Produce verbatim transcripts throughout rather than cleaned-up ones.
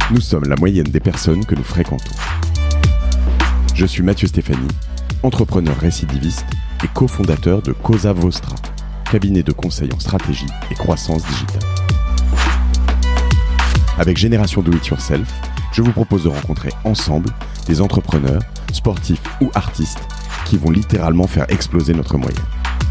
Nous sommes la moyenne des personnes que nous fréquentons. Je suis Mathieu Stéphanie, entrepreneur récidiviste et cofondateur de Cosa Vostra, cabinet de conseil en stratégie et croissance digitale. Avec Génération Do It Yourself, je vous propose de rencontrer ensemble des entrepreneurs, sportifs ou artistes qui vont littéralement faire exploser notre moyenne.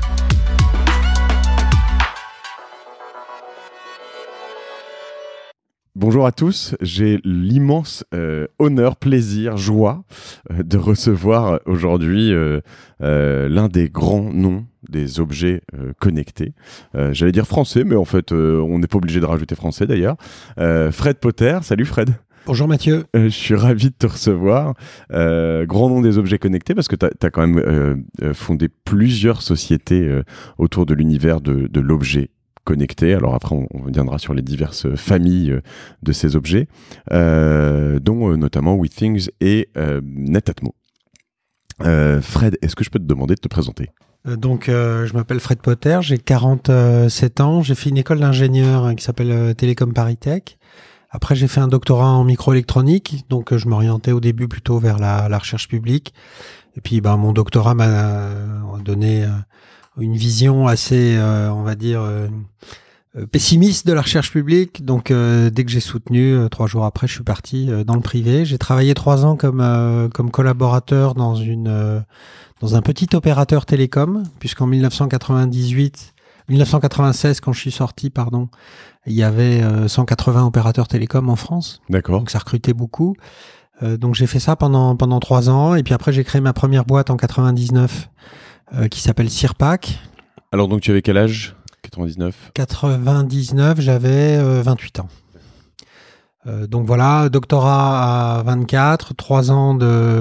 Bonjour à tous, j'ai l'immense euh, honneur, plaisir, joie euh, de recevoir aujourd'hui euh, euh, l'un des grands noms des objets euh, connectés. Euh, j'allais dire français, mais en fait, euh, on n'est pas obligé de rajouter français d'ailleurs. Euh, Fred Potter, salut Fred. Bonjour Mathieu. Euh, je suis ravi de te recevoir. Euh, grand nom des objets connectés parce que tu as quand même euh, fondé plusieurs sociétés euh, autour de l'univers de, de l'objet connectés. Alors après, on, on viendra sur les diverses familles euh, de ces objets, euh, dont euh, notamment WeThings et euh, Netatmo. Euh, Fred, est-ce que je peux te demander de te présenter ? euh, Donc, euh, je m'appelle Fred Potter, j'ai quarante-sept ans, j'ai fait une école d'ingénieur hein, qui s'appelle euh, Télécom Paris Tech. Après, j'ai fait un doctorat en microélectronique, donc euh, je m'orientais au début plutôt vers la, la recherche publique. Et puis, ben, mon doctorat m'a euh, donné euh, une vision assez, euh, on va dire, euh, pessimiste de la recherche publique. Donc, euh, dès que j'ai soutenu, euh, trois jours après, je suis parti euh, dans le privé. J'ai travaillé trois ans comme euh, comme collaborateur dans une euh, dans un petit opérateur télécom, puisqu'en dix-neuf cent quatre-vingt-dix-huit, dix-neuf cent quatre-vingt-seize, quand je suis sorti, pardon, il y avait euh, cent quatre-vingts opérateurs télécoms en France. D'accord. Donc, ça recrutait beaucoup. Euh, donc, j'ai fait ça pendant pendant trois ans, et puis après, j'ai créé ma première boîte en quatre-vingt-dix-neuf. Euh, qui s'appelle Sirpac. Alors donc tu avais quel âge ? quatre-vingt-dix-neuf quatre-vingt-dix-neuf, j'avais euh, vingt-huit ans. Euh, donc voilà, doctorat à vingt-quatre, trois ans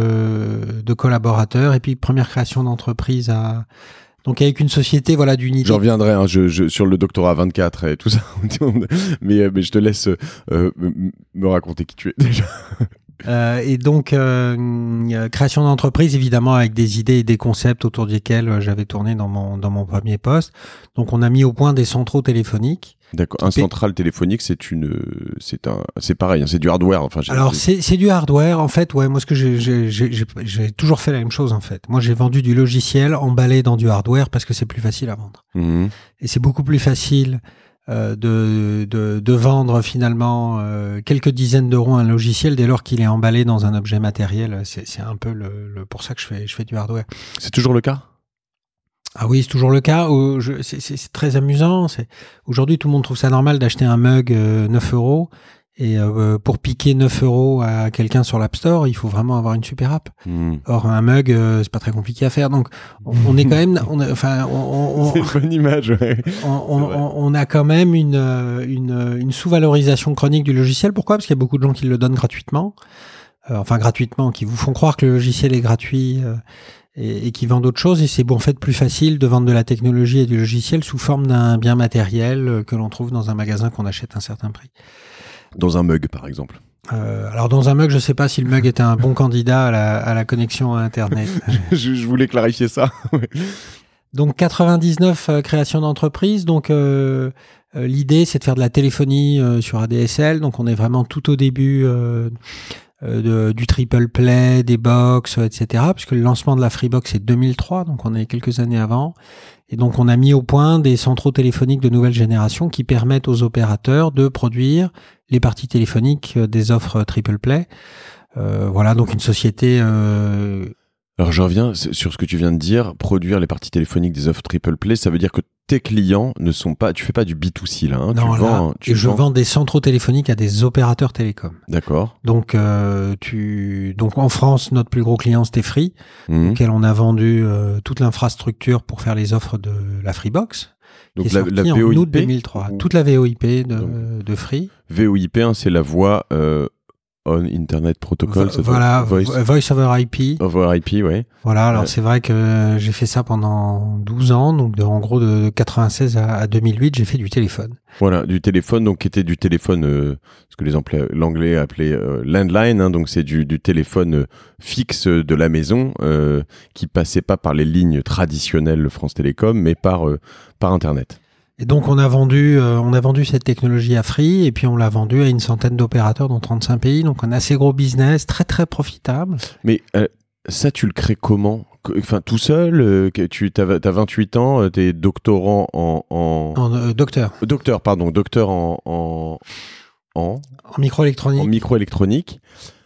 de, de collaborateur et puis première création d'entreprise à... Donc avec une société voilà d'unité. Je reviendrai hein, je, je, sur le doctorat à vingt-quatre et tout ça, mais, mais je te laisse euh, me raconter qui tu es déjà. Euh, et donc, euh, euh, création d'entreprise, évidemment, avec des idées et des concepts autour desquels euh, j'avais tourné dans mon, dans mon premier poste. Donc, on a mis au point des centraux téléphoniques. D'accord. Un central téléphonique, c'est une, c'est un, c'est pareil, hein, c'est du hardware. Enfin, j'ai... Alors, c'est, c'est du hardware. En fait, ouais, moi, ce que j'ai, j'ai, j'ai, j'ai, j'ai toujours fait la même chose, en fait. Moi, j'ai vendu du logiciel emballé dans du hardware parce que c'est plus facile à vendre. Mmh. Et c'est beaucoup plus facile Euh, de, de, de vendre finalement euh, quelques dizaines d'euros un logiciel dès lors qu'il est emballé dans un objet matériel. C'est, c'est un peu le, le, pour ça que je fais, je fais du hardware. C'est toujours le cas ? Ah oui, c'est toujours le cas. Où je, c'est, c'est, c'est très amusant. C'est, aujourd'hui, tout le monde trouve ça normal d'acheter un mug euh, neuf euros. Et euh, pour piquer neuf euros à quelqu'un sur l'App Store, il faut vraiment avoir une super app. Mmh. Or, un mug, euh, c'est pas très compliqué à faire. Donc, on, on est quand même... On a, enfin, on, on, c'est une bonne image, ouais. On, on, on a quand même une, une, une sous-valorisation chronique du logiciel. Pourquoi ? Parce qu'il y a beaucoup de gens qui le donnent gratuitement. Euh, enfin, gratuitement, qui vous font croire que le logiciel est gratuit euh, et, et qui vendent d'autres choses. Et c'est bon, en fait plus facile de vendre de la technologie et du logiciel sous forme d'un bien matériel euh, que l'on trouve dans un magasin qu'on achète à un certain prix. Dans un mug, par exemple. Euh, alors dans un mug, je sais pas si le mug était un bon candidat à la, à la connexion à Internet. je, je voulais clarifier ça. Donc quatre-vingt-dix-neuf euh, création d'entreprise. Donc euh, euh, l'idée, c'est de faire de la téléphonie euh, sur A D S L. Donc on est vraiment tout au début euh, euh, de, du triple play, des box, et cetera. Puisque le lancement de la Freebox c'est deux mille trois, donc on est quelques années avant. Et donc, on a mis au point des centraux téléphoniques de nouvelle génération qui permettent aux opérateurs de produire les parties téléphoniques des offres triple play. Euh, voilà, donc une société... Euh... Alors, je reviens sur ce que tu viens de dire. Produire les parties téléphoniques des offres triple play, ça veut dire que tes clients ne sont pas... Tu fais pas du B deux C, là. Hein, non, tu là, vends, tu je vends... vends des centraux téléphoniques à des opérateurs télécoms. D'accord. Donc, euh, tu... donc en France, notre plus gros client, c'était Free, mmh. auquel on a vendu euh, toute l'infrastructure pour faire les offres de la Freebox. Donc qui la, est sortie la V O I P en août deux mille trois. Ou... Toute la V O I P de, donc, de Free. V O I P, hein, c'est la voix... Euh... On Internet Protocol, Vo- voilà, voice. voice over I P. Over I P, ouais. Voilà, alors ouais. C'est vrai que j'ai fait ça pendant douze ans, donc de, en gros de quatre-vingt-seize à, à deux mille huit, j'ai fait du téléphone. Voilà, du téléphone, donc qui était du téléphone, euh, ce que les empla- l'anglais appelait euh, landline, hein, donc c'est du, du téléphone euh, fixe de la maison euh, qui passait pas par les lignes traditionnelles France Télécom, mais par, euh, par Internet. Et donc on a vendu, euh, on a vendu cette technologie à Free et puis on l'a vendue à une centaine d'opérateurs dans trente-cinq pays. Donc un assez gros business, très très profitable. Mais euh, ça, tu le crées comment ? Enfin, tout seul, euh, tu as vingt-huit ans, tu es doctorant en... En, en euh, docteur. Docteur, pardon, docteur en... En, en, en microélectronique. En microélectronique.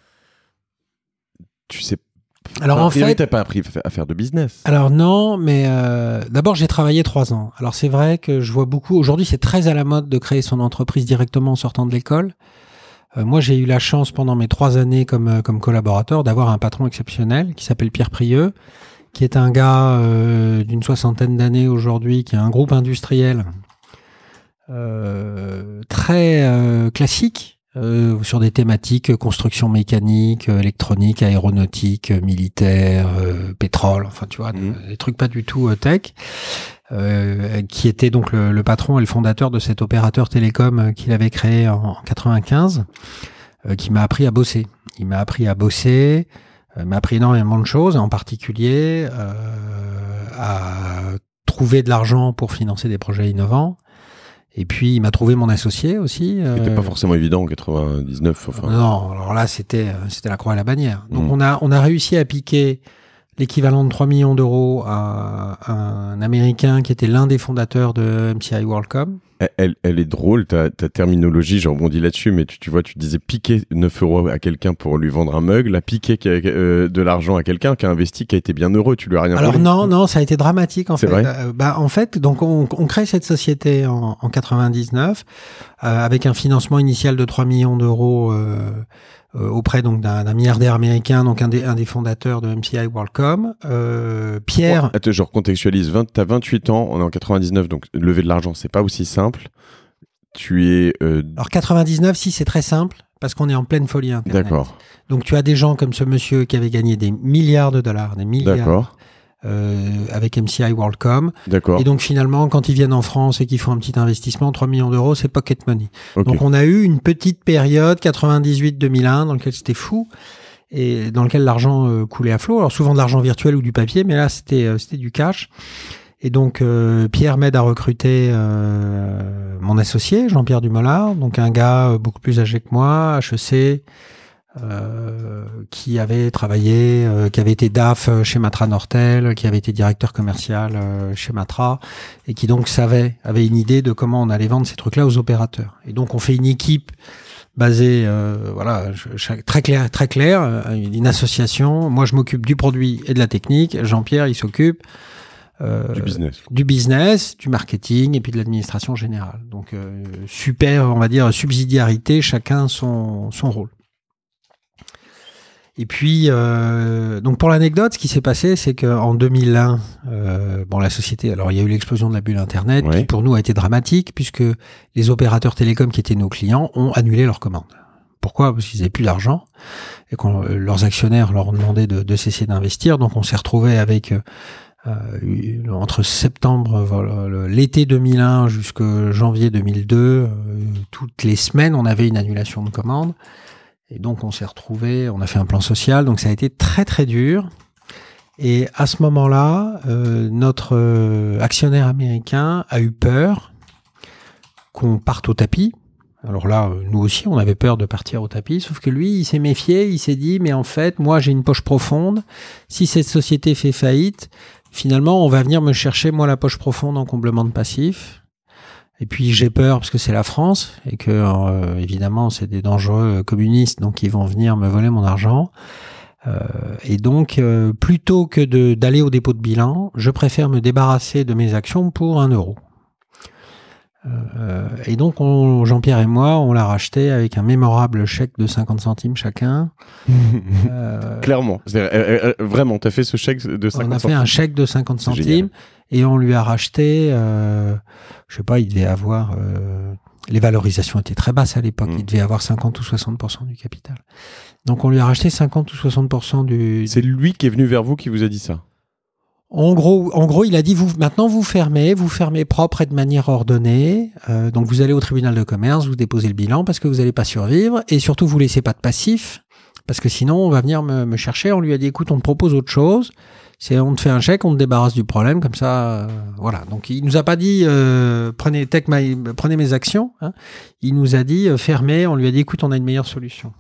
Tu sais... Alors enfin, en fait, t'as pas appris à faire de business. Alors non, mais euh, d'abord j'ai travaillé trois ans. Alors c'est vrai que je vois beaucoup. Aujourd'hui, c'est très à la mode de créer son entreprise directement en sortant de l'école. Euh, moi, j'ai eu la chance pendant mes trois années comme comme collaborateur d'avoir un patron exceptionnel qui s'appelle Pierre Prieux, qui est un gars euh, d'une soixantaine d'années aujourd'hui, qui a un groupe industriel euh, très euh, classique. Euh, sur des thématiques construction mécanique, euh, électronique, aéronautique, euh, militaire, euh, pétrole, enfin tu vois, mmh. des, des trucs pas du tout euh, tech, euh, qui était donc le, le patron et le fondateur de cet opérateur télécom euh, qu'il avait créé en, en quatre-vingt-quinze, euh, qui m'a appris à bosser. Il m'a appris à bosser, euh, m'a appris énormément de choses, en particulier euh, à trouver de l'argent pour financer des projets innovants. Et puis, il m'a trouvé mon associé aussi. C'était euh... pas forcément évident en quatre-vingt-dix-neuf. Enfin... Non, alors là, c'était, c'était la croix et la bannière. Donc, mmh. on a, on a réussi à piquer l'équivalent de trois millions d'euros à, à un Américain qui était l'un des fondateurs de M C I WorldCom. Elle, elle est drôle, ta, ta terminologie, je rebondis là-dessus, mais tu, tu vois, tu disais piquer neuf euros à quelqu'un pour lui vendre un mug, la piquer euh, de l'argent à quelqu'un qui a investi, qui a été bien heureux, tu lui as rien Alors volé. non, non, ça a été dramatique en C'est fait. Vrai euh, bah, en fait, donc on, on crée cette société en, en quatre-vingt-dix-neuf euh, avec un financement initial de trois millions d'euros euh, euh, auprès donc d'un, d'un milliardaire américain, donc un des, un des fondateurs de M C I WorldCom. Euh, Pierre. Oh, attends, je recontextualise. T'as vingt-huit ans, on est en quatre-vingt-dix-neuf, donc lever de l'argent, c'est pas aussi simple. Tu es. Euh... Alors quatre-vingt-dix-neuf, si c'est très simple, parce qu'on est en pleine folie Internet. D'accord. Donc tu as des gens comme ce monsieur qui avait gagné des milliards de dollars, des milliards. D'accord. Euh, avec M C I WorldCom. D'accord. Et donc finalement, quand ils viennent en France et qu'ils font un petit investissement, trois millions d'euros, c'est pocket money. Okay. Donc on a eu une petite période, quatre-vingt-dix-huit deux mille un, dans laquelle c'était fou, et dans lequel l'argent euh, coulait à flot. Alors souvent de l'argent virtuel ou du papier, mais là c'était, euh, c'était du cash. Et donc euh, Pierre m'aide à recruter euh, mon associé, Jean-Pierre Dumolard, donc un gars beaucoup plus âgé que moi, H E C, Euh, qui avait travaillé, euh, qui avait été D A F chez Matra Nortel, qui avait été directeur commercial euh, chez Matra, et qui donc savait, avait une idée de comment on allait vendre ces trucs-là aux opérateurs. Et donc on fait une équipe basée, euh, voilà, chaque, très clair, très clair, une, une association. Moi je m'occupe du produit et de la technique. Jean-Pierre il s'occupe euh, du business, du business, du marketing et puis de l'administration générale. Donc euh, super, on va dire subsidiarité, chacun son son rôle. Et puis, euh, donc pour l'anecdote, ce qui s'est passé, c'est qu'en deux mille un, euh, bon, la société, alors il y a eu l'explosion de la bulle Internet, oui. qui pour nous a été dramatique, puisque les opérateurs télécoms qui étaient nos clients ont annulé leurs commandes. Pourquoi ? Parce qu'ils n'avaient plus d'argent et que euh, leurs actionnaires leur ont demandé de, de cesser d'investir. Donc on s'est retrouvé avec, euh, entre septembre, voilà, l'été deux mille un jusqu'à janvier deux mille deux, euh, toutes les semaines, on avait une annulation de commandes. Et donc, on s'est retrouvés, on a fait un plan social, donc ça a été très, très dur. Et à ce moment-là, euh, notre euh, actionnaire américain a eu peur qu'on parte au tapis. Alors là, euh, nous aussi, on avait peur de partir au tapis, sauf que lui, il s'est méfié, il s'est dit, mais en fait, moi, j'ai une poche profonde. Si cette société fait faillite, finalement, on va venir me chercher, moi, la poche profonde en comblement de passif. Et puis j'ai peur parce que c'est la France et que euh, évidemment c'est des dangereux communistes donc ils vont venir me voler mon argent. Euh, et donc euh, plutôt que de, d'aller au dépôt de bilan, je préfère me débarrasser de mes actions pour un euro. Euh, et donc on, Jean-Pierre et moi, on l'a racheté avec un mémorable chèque de cinquante centimes chacun. euh, Clairement, c'est, euh, euh, vraiment, tu as fait ce chèque de cinquante centimes. On a fait un chèque de cinquante centimes. Génial. Et on lui a racheté, euh, je sais pas, il devait avoir, euh, les valorisations étaient très basses à l'époque, mmh. il devait avoir cinquante ou soixante pour cent du capital. Donc on lui a racheté cinquante ou soixante pour cent du... C'est lui qui est venu vers vous qui vous a dit ça ? En gros, en gros, il a dit, vous, maintenant vous fermez, vous fermez propre et de manière ordonnée, euh, donc vous allez au tribunal de commerce, vous déposez le bilan parce que vous n'allez pas survivre, et surtout vous laissez pas de passif, parce que sinon on va venir me, me chercher. On lui a dit, écoute, on te propose autre chose. C'est on te fait un chèque, on te débarrasse du problème, comme ça, euh, voilà. Donc il nous a pas dit euh, prenez take my, prenez mes actions. Hein. Il nous a dit euh, fermez. On lui a dit écoute, on a une meilleure solution.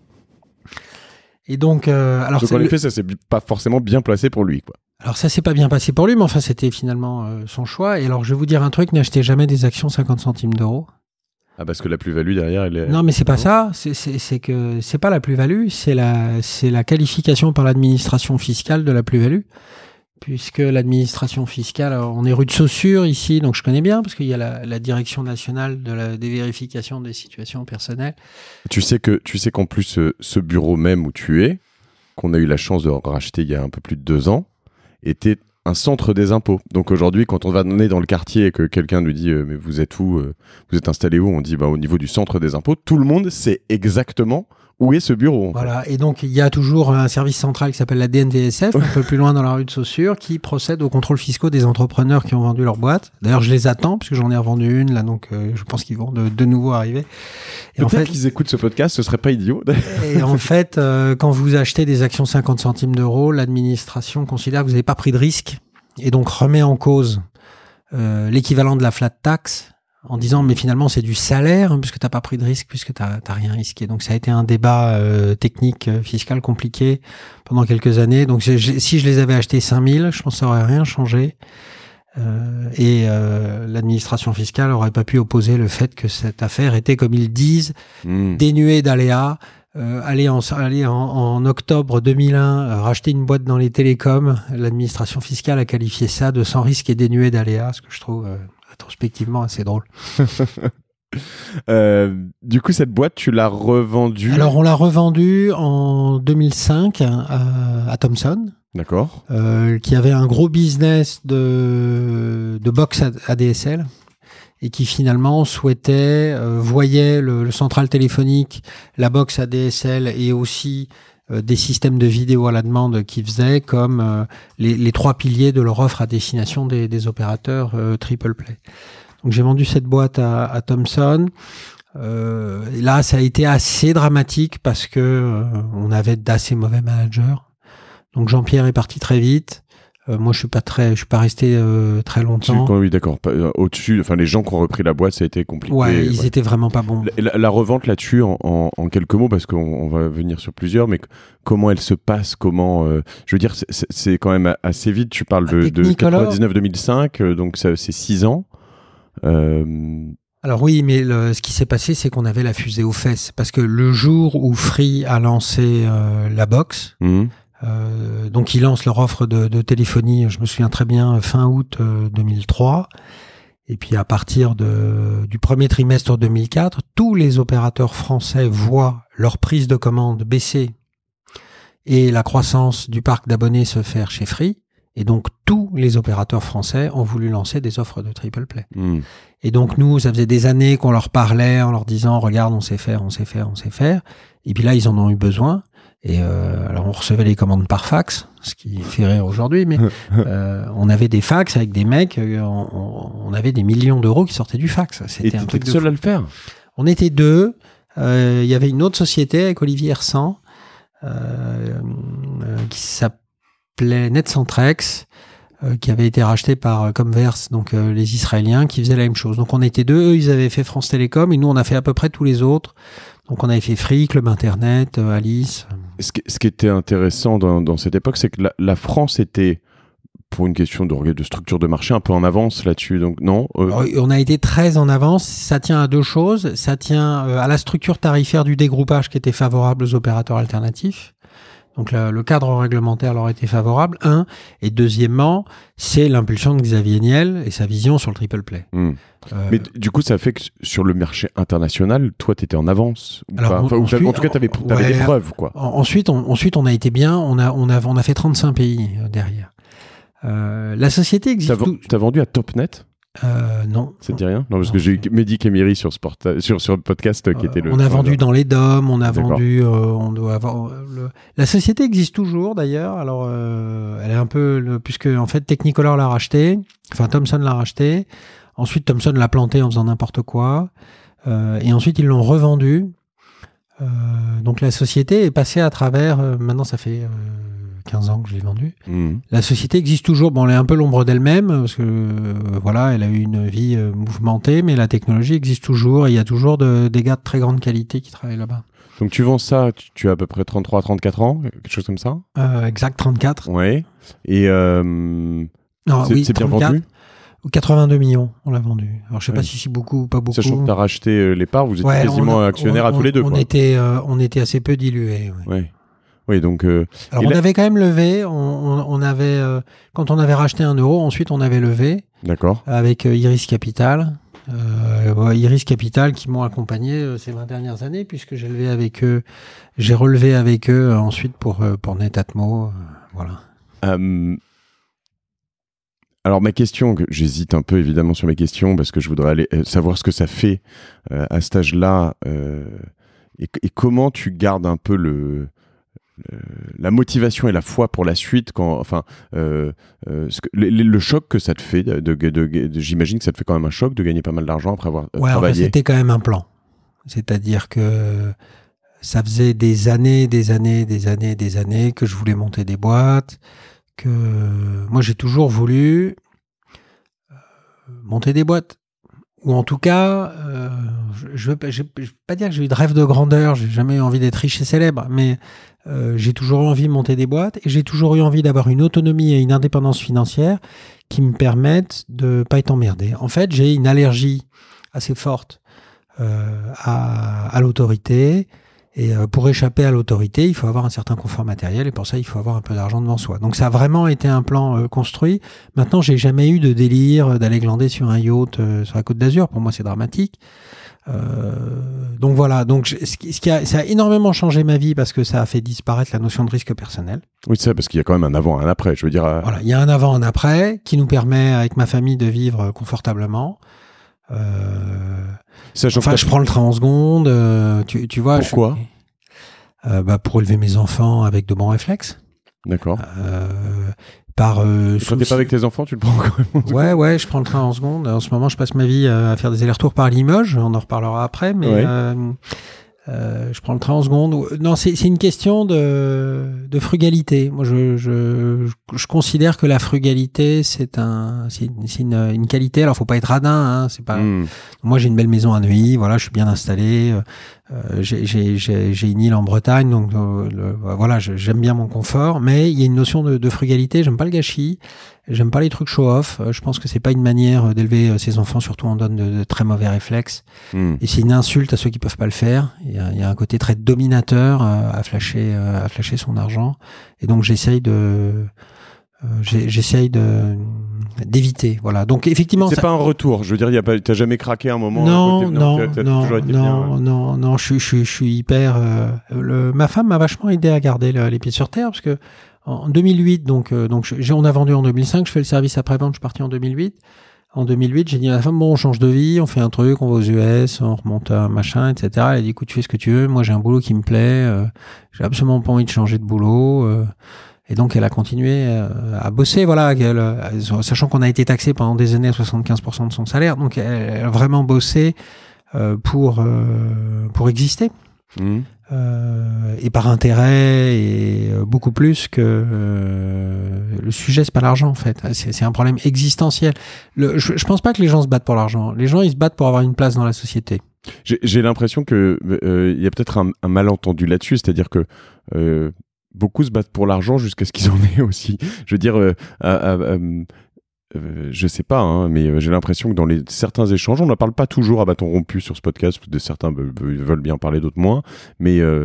Et donc, euh, alors donc en effet, le... ça s'est pas forcément bien placé pour lui, quoi. Alors ça s'est pas bien passé pour lui, mais enfin c'était finalement euh, son choix. Et alors je vais vous dire un truc, n'achetez jamais des actions cinquante centimes d'euros. Ah, parce que la plus-value derrière, elle est... Non, mais c'est pas ça. C'est, c'est, c'est que c'est pas la plus-value, c'est la, c'est la qualification par l'administration fiscale de la plus-value. Puisque l'administration fiscale, on est rue de Saussure ici, donc je connais bien, parce qu'il y a la, la direction nationale de la, des vérifications des situations personnelles. Tu sais que, tu sais qu'en plus, ce, ce bureau même où tu es, qu'on a eu la chance de racheter il y a un peu plus de deux ans, était un centre des impôts. Donc aujourd'hui, quand on va donner dans le quartier et que quelqu'un nous dit euh, mais vous êtes où, euh, vous êtes installé où, on dit bah au niveau du centre des impôts. Tout le monde sait exactement où est ce bureau. Voilà. Et donc il y a toujours un service central qui s'appelle la D N V S F, un peu plus loin dans la rue de Saussure, qui procède aux contrôles fiscaux des entrepreneurs qui ont vendu leur boîte. D'ailleurs, je les attends puisque j'en ai revendu une là, donc euh, je pense qu'ils vont de, de nouveau arriver. Et en fait, qu'ils écoutent ce podcast, ce serait pas idiot. Et en fait, euh, quand vous achetez des actions cinquante centimes d'euros, l'administration considère que vous n'avez pas pris de risque et donc remet en cause euh, l'équivalent de la flat tax en disant mais finalement c'est du salaire hein, puisque t'as pas pris de risque, puisque t'as, t'as rien risqué. Donc ça a été un débat euh, technique, euh, fiscal compliqué pendant quelques années. Donc si je les avais achetés cinq mille, je pense que ça aurait rien changé. Euh, et euh, l'administration fiscale aurait pas pu opposer le fait que cette affaire était, comme ils disent, mmh. dénuée d'aléas. Euh, aller en, aller en, en octobre deux mille un, euh, racheter une boîte dans les télécoms, l'administration fiscale a qualifié ça de sans risque et dénué d'aléas, ce que je trouve euh, rétrospectivement assez drôle. euh, du coup, cette boîte, tu l'as revendue? Alors, on l'a revendue en deux mille cinq à, à Thomson. D'accord. Euh, qui avait un gros business de, de box A D S L. Et qui finalement souhaitait, euh, voyait le, le central téléphonique, la box A D S L et aussi euh, des systèmes de vidéo à la demande qui faisaient comme euh, les, les trois piliers de leur offre à destination des, des opérateurs euh, triple play. Donc j'ai vendu cette boîte à, à Thomson. Euh, et là, ça a été assez dramatique parce que euh, on avait d'assez mauvais managers. Donc Jean-Pierre est parti très vite. Euh, moi, je suis pas très, je suis pas resté euh, très longtemps. Oui, d'accord. Au-dessus, enfin, les gens qui ont repris la boîte, ça a été compliqué. Ouais, ils ouais. étaient vraiment pas bons. La, la, la revente là-dessus, en, en, en quelques mots, parce qu'on on va venir sur plusieurs, mais comment elle se passe, comment, euh, je veux dire, c'est, c'est quand même assez vite. Tu parles de, de quatre-vingt-dix-neuf deux mille cinq, euh, donc ça, c'est six ans. Euh... Alors oui, mais le, ce qui s'est passé, c'est qu'on avait la fusée aux fesses, parce que le jour où Free a lancé euh, la box. Mmh. Euh, donc ils lancent leur offre de, de téléphonie, je me souviens très bien, fin août euh, deux mille trois. Et puis à partir de, du premier trimestre deux mille quatre, tous les opérateurs français voient leur prise de commande baisser et la croissance du parc d'abonnés se faire chez Free. Et donc tous les opérateurs français ont voulu lancer des offres de triple play. Mmh. Et donc nous, ça faisait des années qu'on leur parlait en leur disant « Regarde, on sait faire, on sait faire, on sait faire ». Et puis là, ils en ont eu besoin. Et euh, alors on recevait les commandes par fax, ce qui fait rire aujourd'hui, mais euh, on avait des fax avec des mecs, on, on avait des millions d'euros qui sortaient du fax. C'était et un truc de seul à le faire. On était deux. Il euh, y avait une autre société avec Olivier Hersan euh, euh, qui s'appelait NetCentrex, euh, qui avait été racheté par Comverse, donc euh, les Israéliens, qui faisaient la même chose. Donc on était deux. Eux, ils avaient fait France Télécom et nous, on a fait à peu près tous les autres. Donc on avait fait Free, Club Internet, euh, Alice. Ce qui, ce qui était intéressant dans, dans cette époque, c'est que la, la France était, pour une question de, de structure de marché, un peu en avance là-dessus. Donc non. Euh... Alors, on a été très en avance. Ça tient à deux choses. Ça tient euh, à la structure tarifaire du dégroupage qui était favorable aux opérateurs alternatifs. Donc le, le cadre réglementaire leur était favorable, un. Et deuxièmement, c'est l'impulsion de Xavier Niel et sa vision sur le triple play. Mmh. Euh, Mais du coup, ça fait que sur le marché international, toi, tu étais en avance. Ou alors, pas enfin, ensuite, en tout cas, tu avais ouais, des preuves, quoi. Ensuite on, ensuite, on a été bien. On a, on a, on a fait trente-cinq pays derrière. Euh, la société existe. Tu as tout... vendu à Topnet? Euh, non. Ça te dit rien? Non, parce non. que j'ai eu Mehdi Kemiri sur, sport, sur, sur le podcast euh, qui était le. On a vendu dans les D O M, on a D'accord. vendu. Euh, on doit avoir. Le... La société existe toujours d'ailleurs. Alors, euh, elle est un peu. Le... Puisque, en fait, Technicolor l'a racheté. Enfin, Thomson l'a racheté. Ensuite, Thomson l'a planté en faisant n'importe quoi. Euh, et ensuite, ils l'ont revendu. Euh, donc, la société est passée à travers. Euh, maintenant, ça fait. Euh, quinze ans que je l'ai vendue. Mmh. La société existe toujours. Bon, elle est un peu l'ombre d'elle-même parce que euh, voilà, elle a eu une vie euh, mouvementée, mais la technologie existe toujours et il y a toujours de, des gars de très grande qualité qui travaillent là-bas. Donc tu vends ça, tu, tu as à peu près trente-trois, trente-quatre ans, quelque chose comme ça? Euh, exact, trente-quatre. Ouais. Et euh, Non, c'est, oui, c'est bien trente-quatre. vendu? quatre-vingt-deux millions, on l'a vendu. Alors je sais Ouais. pas si c'est beaucoup ou pas beaucoup. Sachant que tu as racheté euh, les parts, vous étiez Ouais, quasiment on a- actionnaires on- à tous les deux. On, Quoi. était, euh, on était assez peu dilués. Ouais. Ouais. Oui, donc. Euh, Alors et on là- avait quand même levé. On, on, on avait, euh, quand on avait racheté un euro, ensuite on avait levé D'accord. avec euh, Iris Capital. Euh, ouais, Iris Capital qui m'ont accompagné euh, ces vingt dernières années puisque j'ai levé avec eux, j'ai relevé avec eux euh, ensuite pour euh, pour Netatmo. Euh, voilà. Euh, alors ma question, que j'hésite un peu évidemment sur mes questions parce que je voudrais aller euh, savoir ce que ça fait euh, à cet âge-là euh, et, et comment tu gardes un peu le euh, la motivation et la foi pour la suite quand enfin euh, euh, ce que, le, le choc que ça te fait de, de, de, de- j'imagine que ça te fait quand même un choc de gagner pas mal d'argent après avoir euh, Ouais, enfin, travaillé. c'était quand même un plan. C'est-à-dire que ça faisait des années, des années, des années, des années que je voulais monter des boîtes, que moi j'ai toujours voulu euh, monter des boîtes. Ou en tout cas, euh, je ne veux, je, je veux pas dire que j'ai eu de rêve de grandeur, j'ai jamais eu envie d'être riche et célèbre, mais euh, j'ai toujours eu envie de monter des boîtes et j'ai toujours eu envie d'avoir une autonomie et une indépendance financière qui me permettent de pas être emmerdé. En fait, j'ai une allergie assez forte euh, à, à l'autorité. Et euh, pour échapper à l'autorité, il faut avoir un certain confort matériel et pour ça, il faut avoir un peu d'argent devant soi. Donc ça a vraiment été un plan euh, construit. Maintenant, j'ai jamais eu de délire d'aller glander sur un yacht euh, sur la Côte d'Azur. Pour moi, c'est dramatique. Euh, donc voilà. Donc je, ce qui, ce qui a, ça a énormément changé ma vie parce que ça a fait disparaître la notion de risque personnel. Oui, c'est ça, parce qu'il y a quand même un avant, un après. Je veux dire. Euh... Voilà, il y a un avant, un après qui nous permet, avec ma famille, de vivre confortablement. Euh, Sachant enfin, que je prends le train en seconde. Euh, tu, tu vois. Pourquoi je, euh, bah, pour élever mes enfants avec de bons réflexes. D'accord. Euh, par euh, quand t'es pas avec tes enfants, tu le prends quand même. Ouais, ouais, je prends le train en seconde. En ce moment, je passe ma vie à faire des allers-retours par Limoges. On en reparlera après, mais ouais. euh, euh, je prends le train en seconde. Non, c'est, c'est une question de, de frugalité. Moi, je, je, je considère que la frugalité, c'est un, c'est une, c'est une, une qualité. Alors, faut pas être radin. Hein, c'est pas. Mmh. Moi, j'ai une belle maison à Neuilly. Voilà, je suis bien installé. Euh, j'ai, j'ai, j'ai, j'ai une île en Bretagne, donc euh, le, voilà, je, j'aime bien mon confort, mais il y a une notion de, de frugalité. J'aime pas le gâchis, j'aime pas les trucs show-off. Euh, je pense que c'est pas une manière d'élever ses enfants, surtout on donne de, de très mauvais réflexes. Mm. Et c'est une insulte à ceux qui peuvent pas le faire. Il y a, il y a un côté très dominateur euh, à flasher, euh, à flasher son argent, et donc j'essaye de Euh, j'essaye de d'éviter, voilà. Donc effectivement, c'est ça... pas un retour. Je veux dire, il y a pas, t'as jamais craqué un moment. Non, côté... non, t'as, t'as non, toujours été non, bien, ouais. non, non. Je, je, je suis hyper. Euh, le, ma femme m'a vachement aidé à garder le, les pieds sur terre parce que en deux mille huit, donc, euh, donc, j'ai, on a vendu en deux mille cinq. Je fais le service après vente. Je suis parti en deux mille huit. En deux mille huit, j'ai dit à la femme, bon, on change de vie, on fait un truc, on va aux U S, on remonte un machin, et cetera. Elle a dit, écoute, tu fais ce que tu veux. Moi, j'ai un boulot qui me plaît. Euh, j'ai absolument pas envie de changer de boulot. Euh, Et donc, elle a continué à bosser, voilà, elle, sachant qu'on a été taxé pendant des années à soixante-quinze pour cent de son salaire. Donc, elle, elle a vraiment bossé euh, pour, euh, pour exister. Mmh. Euh, et par intérêt, et beaucoup plus que... Euh, le sujet, c'est pas l'argent, en fait. C'est, c'est un problème existentiel. Le, je, je pense pas que les gens se battent pour l'argent. Les gens, ils se battent pour avoir une place dans la société. J'ai, j'ai l'impression que euh, y a peut-être un, un malentendu là-dessus, c'est-à-dire que... Euh, beaucoup se battent pour l'argent jusqu'à ce qu'ils en aient aussi. Je veux dire, euh, euh, euh, euh, je sais pas, hein, mais j'ai l'impression que dans les, certains échanges, on ne parle pas toujours à bâton rompu sur ce podcast, de certains be- be- veulent bien parler, d'autres moins, mais euh,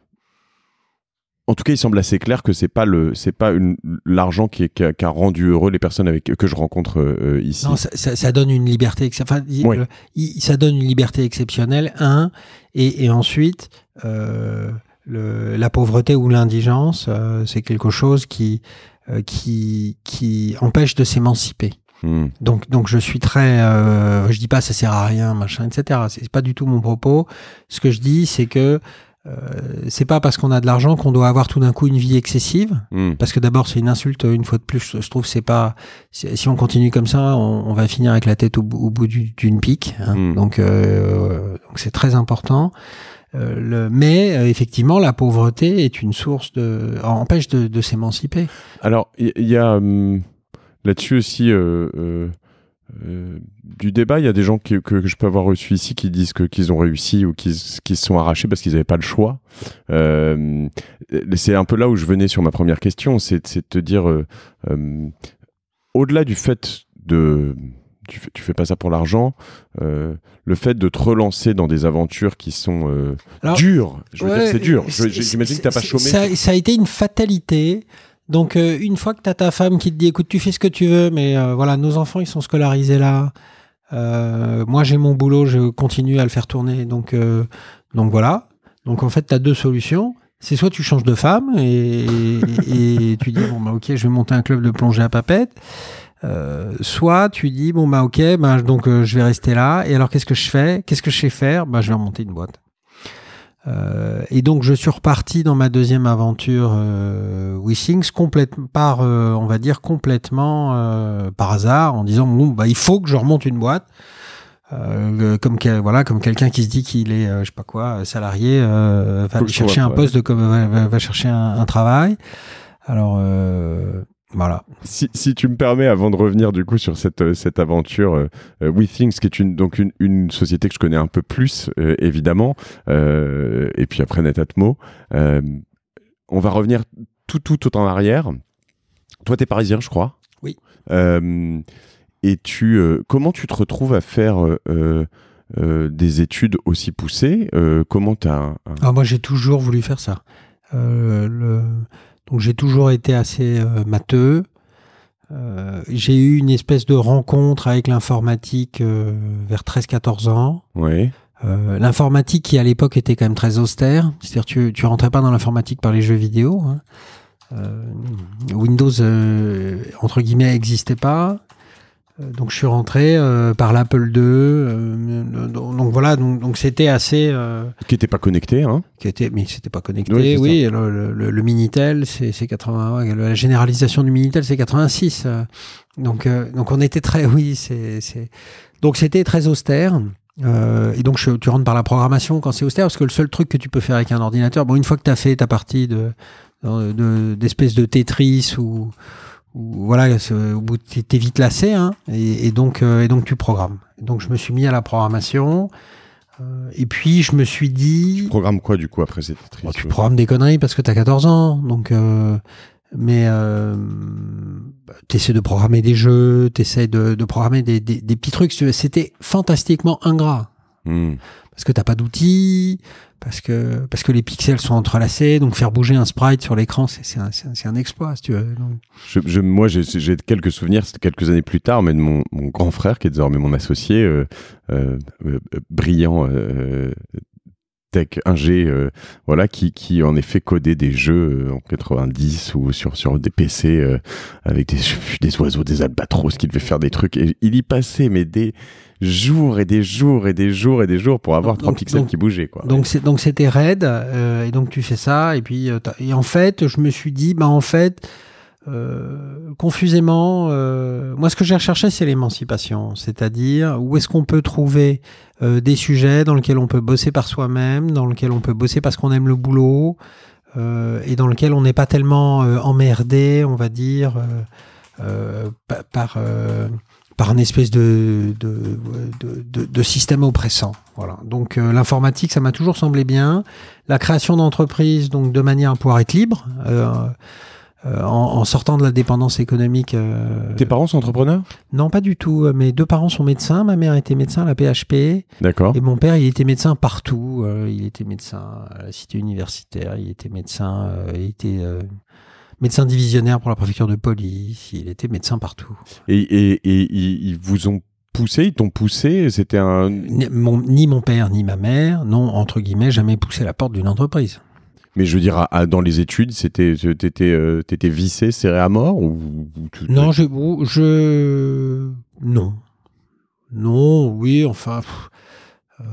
en tout cas, il semble assez clair que c'est pas le, c'est pas une, l'argent qui, est, qui, a, qui a rendu heureux les personnes avec que je rencontre euh, ici. Non, ça, ça, ça donne une liberté, enfin, oui. euh, ça donne une liberté exceptionnelle, un, et, et ensuite. Euh, Le, la pauvreté ou l'indigence, euh, c'est quelque chose qui, euh, qui, qui empêche de s'émanciper. Mmh. Donc, donc je suis très, euh, je dis pas ça sert à rien, machin, et cetera. C'est pas du tout mon propos. Ce que je dis, c'est que euh, c'est pas parce qu'on a de l'argent qu'on doit avoir tout d'un coup une vie excessive. Mmh. Parce que d'abord, c'est une insulte. Une fois de plus, je trouve c'est pas. C'est, si on continue comme ça, on, on va finir avec la tête au, au bout du, d'une pique. Hein. Mmh. Donc, euh, donc c'est très important. Euh, le, mais euh, effectivement, la pauvreté est une source de empêche de, de s'émanciper. Alors, il y, y a hum, là-dessus aussi euh, euh, euh, du débat. Il y a des gens qui, que, que je peux avoir reçus ici qui disent que qu'ils ont réussi ou qu'ils qu'ils se sont arrachés parce qu'ils n'avaient pas le choix. Euh, c'est un peu là où je venais sur ma première question, c'est, c'est de te dire, euh, euh, au-delà du fait de Tu fais, tu fais pas ça pour l'argent. Euh, le fait de te relancer dans des aventures qui sont euh, Alors, dures, je veux ouais, dire que c'est dur. Je, j'imagine que t'as pas chômé. Ça, ça a été une fatalité. Donc, euh, une fois que t'as ta femme qui te dit, écoute, tu fais ce que tu veux, mais euh, voilà, nos enfants, ils sont scolarisés là. Euh, moi, j'ai mon boulot, je continue à le faire tourner. Donc, euh, donc voilà. Donc, en fait, t'as deux solutions. C'est soit tu changes de femme et, et, et tu dis, bon, bah, ok, je vais monter un club de plongée à Papeete. Euh, soit tu dis bon bah ok bah, donc euh, je vais rester là et alors qu'est-ce que je fais qu'est-ce que je sais faire bah je vais remonter une boîte euh, et donc je suis reparti dans ma deuxième aventure euh, WeThings complètement par euh, on va dire complètement euh, par hasard en disant bon bah il faut que je remonte une boîte euh, comme que, voilà comme quelqu'un qui se dit qu'il est euh, je sais pas quoi salarié euh, va chercher un poste de va, va, va chercher un, un travail alors euh, voilà. Si, si tu me permets, avant de revenir du coup sur cette, cette aventure euh, WeThings, qui est une, donc une, une société que je connais un peu plus, euh, évidemment, euh, et puis après Netatmo, euh, on va revenir tout, tout, tout en arrière. Toi, t'es parisien, je crois. Oui. Euh, et tu, euh, comment tu te retrouves à faire euh, euh, des études aussi poussées euh, Comment t'as un, un... Ah, moi, j'ai toujours voulu faire ça. Euh, le... Donc j'ai toujours été assez euh, matheux. Euh, j'ai eu une espèce de rencontre avec l'informatique euh, vers treize quatorze ans. Oui. Euh, l'informatique qui à l'époque était quand même très austère. C'est-à-dire tu tu rentrais pas dans l'informatique par les jeux vidéo. Hein. Euh, Windows euh, entre guillemets n'existait pas. Donc je suis rentré euh, par l'Apple deux, euh, donc, donc voilà, donc, donc c'était assez. Euh, qui n'était pas connecté, hein Qui était, mais c'était pas connecté. Oui, oui, le, le, le Minitel, c'est, c'est quatre-vingts. La généralisation du Minitel, c'est quatre-vingt-six. Donc euh, donc on était très, oui, c'est c'est. Donc c'était très austère. Euh, et donc je, tu rentres par la programmation quand c'est austère, parce que le seul truc que tu peux faire avec un ordinateur, bon une fois que tu as fait ta partie de, de, de d'espèce de Tetris ou voilà, au bout t'es vite lassé, hein, et, et donc euh, et donc tu programmes. Donc je me suis mis à la programmation, euh, et puis je me suis dit. Tu programmes quoi du coup après cette bon, Tu programmes des conneries parce que t'as quatorze ans, donc. Euh, mais euh, t'essaies de programmer des jeux, t'essaies de, de programmer des, des, des petits trucs. C'était fantastiquement ingrat. Mmh. Parce que t'as pas d'outils, parce que parce que les pixels sont entrelacés, donc faire bouger un sprite sur l'écran, c'est c'est un, c'est un, c'est un exploit, si tu veux. Donc... Je, je, moi, j'ai, j'ai quelques souvenirs, c'était quelques années plus tard, mais de mon, mon grand frère, qui est désormais mon associé, euh, euh, euh, brillant euh, tech ingé, euh, voilà, qui qui en effet codait des jeux euh, en quatre-vingt-dix ou sur sur des P C euh, avec des des oiseaux, des albatros, qui devait faire des trucs, et il y passait mais des jours et des jours et des jours et des jours pour avoir trois pixels donc, qui bougeaient, quoi. Donc c'est donc c'était raide, euh, et donc tu fais ça, et puis euh, et en fait je me suis dit bah en fait euh, confusément euh, moi ce que j'ai recherché c'est l'émancipation, c'est-à-dire où est-ce qu'on peut trouver euh, des sujets dans lesquels on peut bosser par soi-même, dans lesquels on peut bosser parce qu'on aime le boulot, euh, et dans lequel on n'est pas tellement euh, emmerdé, on va dire, euh, euh, par euh, par une espèce de, de, de, de, de système oppressant. Voilà. Donc euh, l'informatique, ça m'a toujours semblé bien. La création d'entreprises, donc de manière à pouvoir être libre, euh, euh, en, en sortant de la dépendance économique. Euh, Tes parents sont entrepreneurs ? Non, pas du tout. Mes deux parents sont médecins. Ma mère était médecin à la P H P. D'accord. Et mon père, il était médecin partout. Euh, il était médecin à la cité universitaire. Il était médecin. Euh, il était euh, médecin divisionnaire pour la préfecture de police, il était médecin partout. Et, et, et ils vous ont poussé, ils t'ont poussé, c'était un... Ni mon, ni mon père, ni ma mère n'ont, entre guillemets, jamais poussé la porte d'une entreprise. Mais je veux dire, à, à, dans les études, c'était, t'étais, euh, t'étais vissé, serré à mort ou, ou tu... Non, je, je... Non. Non, oui, enfin... Pff, euh...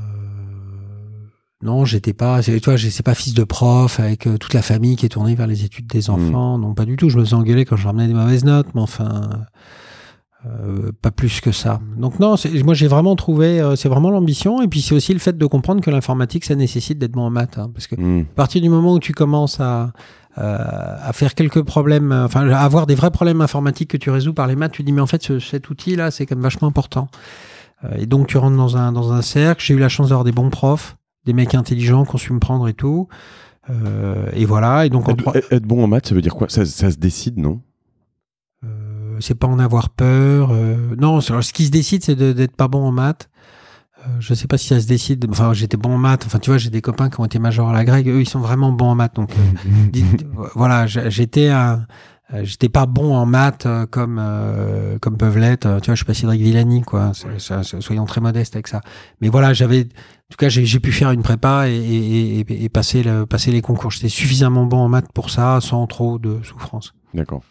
Non, j'étais pas, tu vois, c'est pas fils de prof avec euh, toute la famille qui est tournée vers les études des enfants. Mmh. Non, pas du tout. Je me faisais engueuler quand je ramenais des mauvaises notes, mais enfin, Euh, pas plus que ça. Donc non, c'est, moi j'ai vraiment trouvé, euh, c'est vraiment l'ambition, et puis c'est aussi le fait de comprendre que l'informatique, ça nécessite d'être bon en maths, hein, parce que mmh. à partir du moment où tu commences à, euh, à faire quelques problèmes, enfin à avoir des vrais problèmes informatiques que tu résous par les maths, tu dis mais en fait ce, cet outil-là, c'est quand même vachement important. Euh, et donc tu rentres dans un dans un cercle. J'ai eu la chance d'avoir des bons profs, des mecs intelligents qui ont su me prendre et tout. Euh, et voilà. Et donc être, en... être bon en maths, ça veut dire quoi? Ça, ça se décide, non? C'est pas en avoir peur. Euh, non, ce qui se décide, c'est de, d'être pas bon en maths. Euh, je sais pas si ça se décide. Enfin, j'étais bon en maths. Enfin, tu vois, j'ai des copains qui ont été majors à la grecque. Eux, ils sont vraiment bons en maths. Donc, euh, dites, voilà, j'étais un, j'étais pas bon en maths euh, comme euh, comme peuvent l'être. Tu vois, je suis pas Cédric Villani, quoi. C'est, c'est, c'est, soyons très modestes avec ça. Mais voilà, j'avais, en tout cas, j'ai, j'ai pu faire une prépa et, et, et, et passer le, passer les concours. J'étais suffisamment bon en maths pour ça, sans trop de souffrance. D'accord.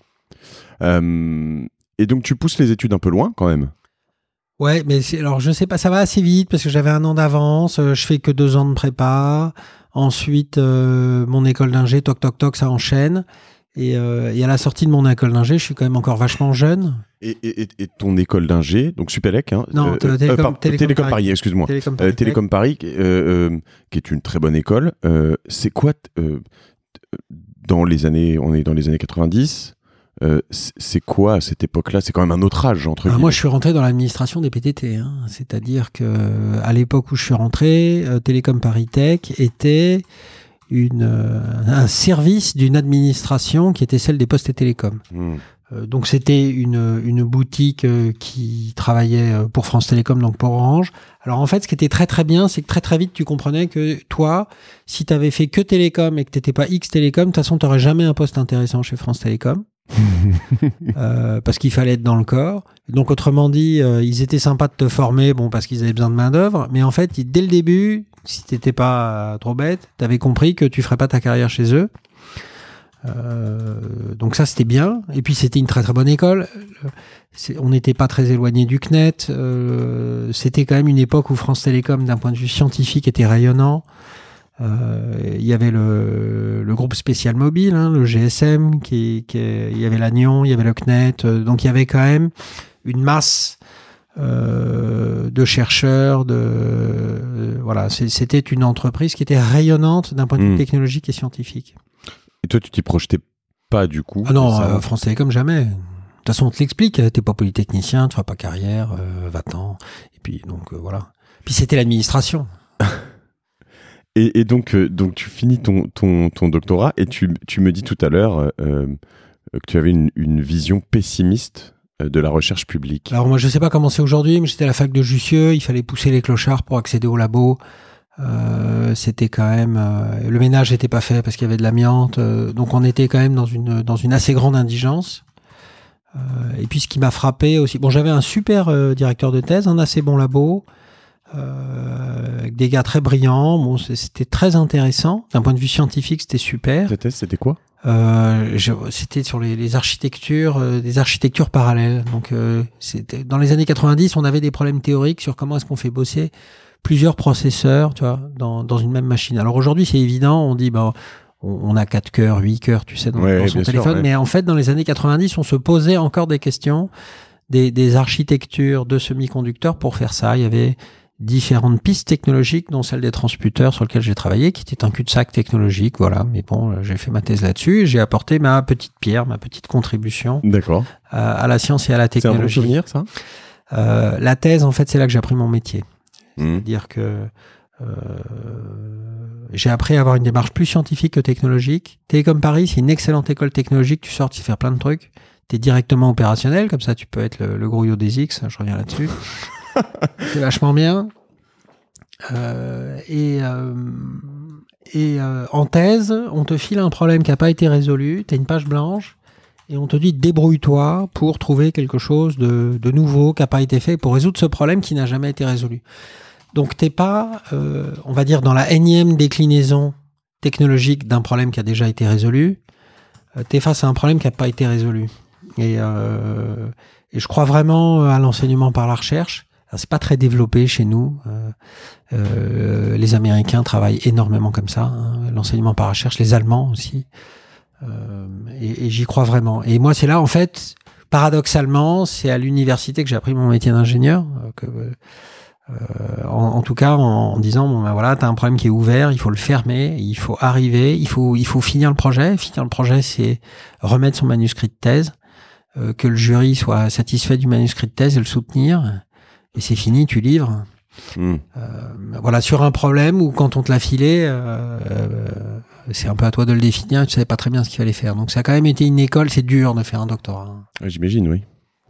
Euh, et donc tu pousses les études un peu loin quand même. Ouais, mais c'est, alors je sais pas, ça va assez vite parce que j'avais un an d'avance. Euh, je fais que deux ans de prépa. Ensuite, euh, mon école d'ingé, toc toc toc, ça enchaîne. Et, euh, et à la sortie de mon école d'ingé, je suis quand même encore vachement jeune. Et, et, et ton école d'ingé, donc Supélec, hein, non, euh, Télécom, euh, par, Télécom, Télécom Paris, Paris, excuse-moi, Télécom Paris, euh, Télécom Paris euh, euh, qui est une très bonne école. Euh, c'est quoi euh, dans les années, on est dans les années quatre-vingt-dix. Euh, c'est quoi à cette époque-là? C'est quand même un autre âge, entre guillemets. Ah, moi, je suis rentré dans l'administration des P T T. Hein. C'est-à-dire que à l'époque où je suis rentré, euh, Télécom Paris Tech était une, euh, un service d'une administration qui était celle des Postes et Télécoms. Mmh. Euh, donc, c'était une, une boutique euh, qui travaillait pour France Télécom, donc pour Orange. Alors, en fait, ce qui était très, très bien, c'est que très, très vite, tu comprenais que toi, si tu avais fait que Télécom et que tu n'étais pas X Télécom, de toute façon, tu n'aurais jamais un poste intéressant chez France Télécom. euh, parce qu'il fallait être dans le corps. Donc autrement dit, euh, ils étaient sympas de te former, bon parce qu'ils avaient besoin de main d'œuvre, mais en fait, dès le début, si t'étais pas trop bête, t'avais compris que tu ferais pas ta carrière chez eux. Euh, donc ça c'était bien. Et puis c'était une très très bonne école. C'est, on n'était pas très éloigné du C N E T. Euh, c'était quand même une époque où France Télécom, d'un point de vue scientifique, était rayonnant. Il euh, y avait le, le groupe spécial mobile, hein, le G S M, qui, qui, il y avait l'Agnon, il y avait le C N E T, euh, donc il y avait quand même une masse euh, de chercheurs, de euh, voilà, c'est, c'était une entreprise qui était rayonnante d'un point de vue mmh. technologique et scientifique. Et toi, tu t'y projetais pas du coup? Ah non, euh, France Télécom jamais. De toute façon, on te l'explique, t'es pas polytechnicien, tu feras pas carrière, euh, va-t'en. Et puis donc euh, voilà. Puis c'était l'administration. Et, et donc, euh, donc, tu finis ton, ton, ton doctorat et tu, tu me dis tout à l'heure euh, que tu avais une, une vision pessimiste de la recherche publique. Alors moi, je sais pas comment c'est aujourd'hui, mais j'étais à la fac de Jussieu, il fallait pousser les clochards pour accéder au labo. Euh, c'était quand même... Euh, le ménage n'était pas fait parce qu'il y avait de l'amiante, euh, donc on était quand même dans une, dans une assez grande indigence. Euh, et puis ce qui m'a frappé aussi... Bon, j'avais un super euh, directeur de thèse, un assez bon labo, Euh, avec des gars très brillants. Bon, c'était très intéressant. D'un point de vue scientifique, c'était super. Ta thèse, c'était quoi? euh, je, C'était sur les, les architectures, euh, des architectures parallèles. Donc, euh, c'était, dans les années quatre-vingt-dix, on avait des problèmes théoriques sur comment est-ce qu'on fait bosser plusieurs processeurs, tu vois, dans, dans une même machine. Alors aujourd'hui, c'est évident. On dit, bah, on, on a quatre cœurs, huit cœurs, tu sais, dans, ouais, dans son téléphone. Sûr, ouais. Mais en fait, dans les années quatre-vingt-dix, on se posait encore des questions, des, des architectures de semi-conducteurs pour faire ça. Il y avait différentes pistes technologiques, dont celle des transmuteurs sur lequel j'ai travaillé, qui était un cul-de-sac technologique, voilà. Mais bon, j'ai fait ma thèse là-dessus et j'ai apporté ma petite pierre, ma petite contribution D'accord. À, à la science et à la technologie. C'est un bon souvenir, ça? euh, La thèse, en fait, c'est là que j'ai appris mon métier. Mmh. C'est-à-dire que euh, j'ai appris à avoir une démarche plus scientifique que technologique. Télécom Paris, c'est une excellente école technologique. Tu sors, tu sais faire plein de trucs. Tu es directement opérationnel, comme ça tu peux être le, le grouillot des X, je reviens là-dessus. C'est vachement bien. Euh, et euh, et euh, en thèse, on te file un problème qui n'a pas été résolu, tu as une page blanche, et on te dit débrouille-toi pour trouver quelque chose de, de nouveau qui n'a pas été fait pour résoudre ce problème qui n'a jamais été résolu. Donc t'es pas, euh, on va dire, dans la énième déclinaison technologique d'un problème qui a déjà été résolu, euh, t'es face à un problème qui n'a pas été résolu. Et, euh, et je crois vraiment à l'enseignement par la recherche. Alors, c'est pas très développé chez nous. Euh, euh, les Américains travaillent énormément comme ça, hein, l'enseignement par recherche, les Allemands aussi. Euh, et, et j'y crois vraiment. Et moi, c'est là, en fait, paradoxalement, c'est à l'université que j'ai appris mon métier d'ingénieur. Euh, que, euh, en, en tout cas, en, en disant bon ben voilà, t'as un problème qui est ouvert, il faut le fermer, il faut arriver, il faut il faut finir le projet. Finir le projet, c'est remettre son manuscrit de thèse, euh, que le jury soit satisfait du manuscrit de thèse et le soutenir. Et c'est fini, tu livres. Mmh. Euh, voilà, sur un problème où quand on te l'a filé, euh, euh, c'est un peu à toi de le définir, tu savais pas très bien ce qu'il fallait faire. Donc ça a quand même été une école, c'est dur de faire un doctorat. J'imagine, oui.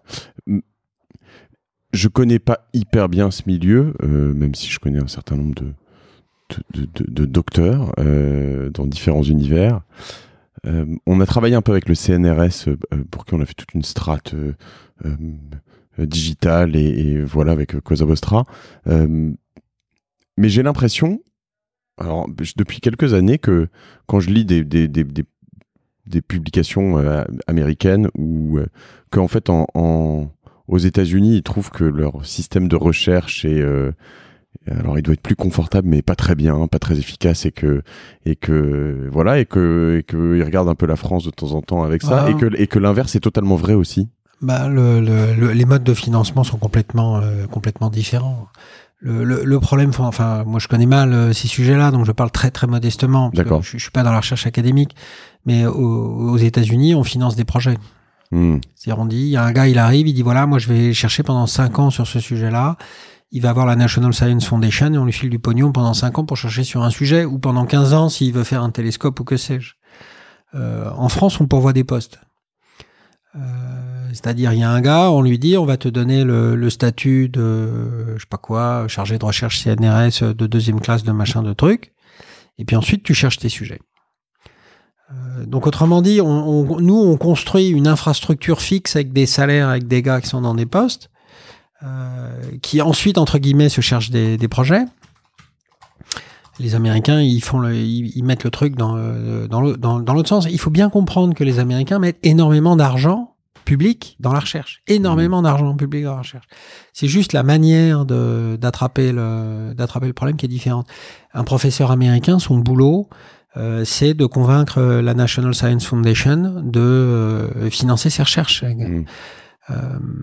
Je connais pas hyper bien ce milieu, euh, même si je connais un certain nombre de, de, de, de docteurs euh, dans différents univers. Euh, on a travaillé un peu avec le C N R S, euh, pour qui on a fait toute une strate euh, euh, digitale et, et voilà, avec Cosa Vostra. Euh, mais j'ai l'impression, alors depuis quelques années, que quand je lis des, des, des, des, des publications euh, américaines, ou euh, qu'en fait en, en, aux États-Unis, ils trouvent que leur système de recherche est euh, alors il doit être plus confortable, mais pas très bien, pas très efficace, et que et que voilà, et que et que ils regardent un peu la France de temps en temps avec ça, ah. et que et que l'inverse est totalement vrai aussi. Bah le, le, le les modes de financement sont complètement euh, complètement différents. Le, le, le problème, enfin, moi je connais mal euh, ces sujets-là, donc je parle très très modestement. Parce que je, je suis pas dans la recherche académique, mais aux, aux États-Unis, on finance des projets. Mmh. C'est-à-dire, on dit, il y a un gars, il arrive, il dit voilà, moi je vais chercher pendant cinq ans sur ce sujet-là. Il va avoir la National Science Foundation et on lui file du pognon pendant cinq ans pour chercher sur un sujet, ou pendant quinze ans s'il veut faire un télescope ou que sais-je. Euh, en France, on pourvoit des postes. Euh, c'est-à-dire, il y a un gars, on lui dit, on va te donner le, le statut de, je sais pas quoi, chargé de recherche C N R S de deuxième classe de machin de truc, et puis ensuite tu cherches tes sujets. Euh, donc autrement dit, on, on, nous on construit une infrastructure fixe avec des salaires, avec des gars qui sont dans des postes, euh, qui ensuite entre guillemets se cherchent des, des projets. Les Américains, ils font le, ils, ils mettent le truc dans, dans, le, dans, dans l'autre sens. Il faut bien comprendre que les Américains mettent énormément d'argent public dans la recherche. Énormément mmh. d'argent public dans la recherche. C'est juste la manière de, d'attraper le, d'attraper le problème qui est différente. Un professeur américain, son boulot, euh, c'est de convaincre la National Science Foundation de euh, financer ses recherches. Mmh. Euh,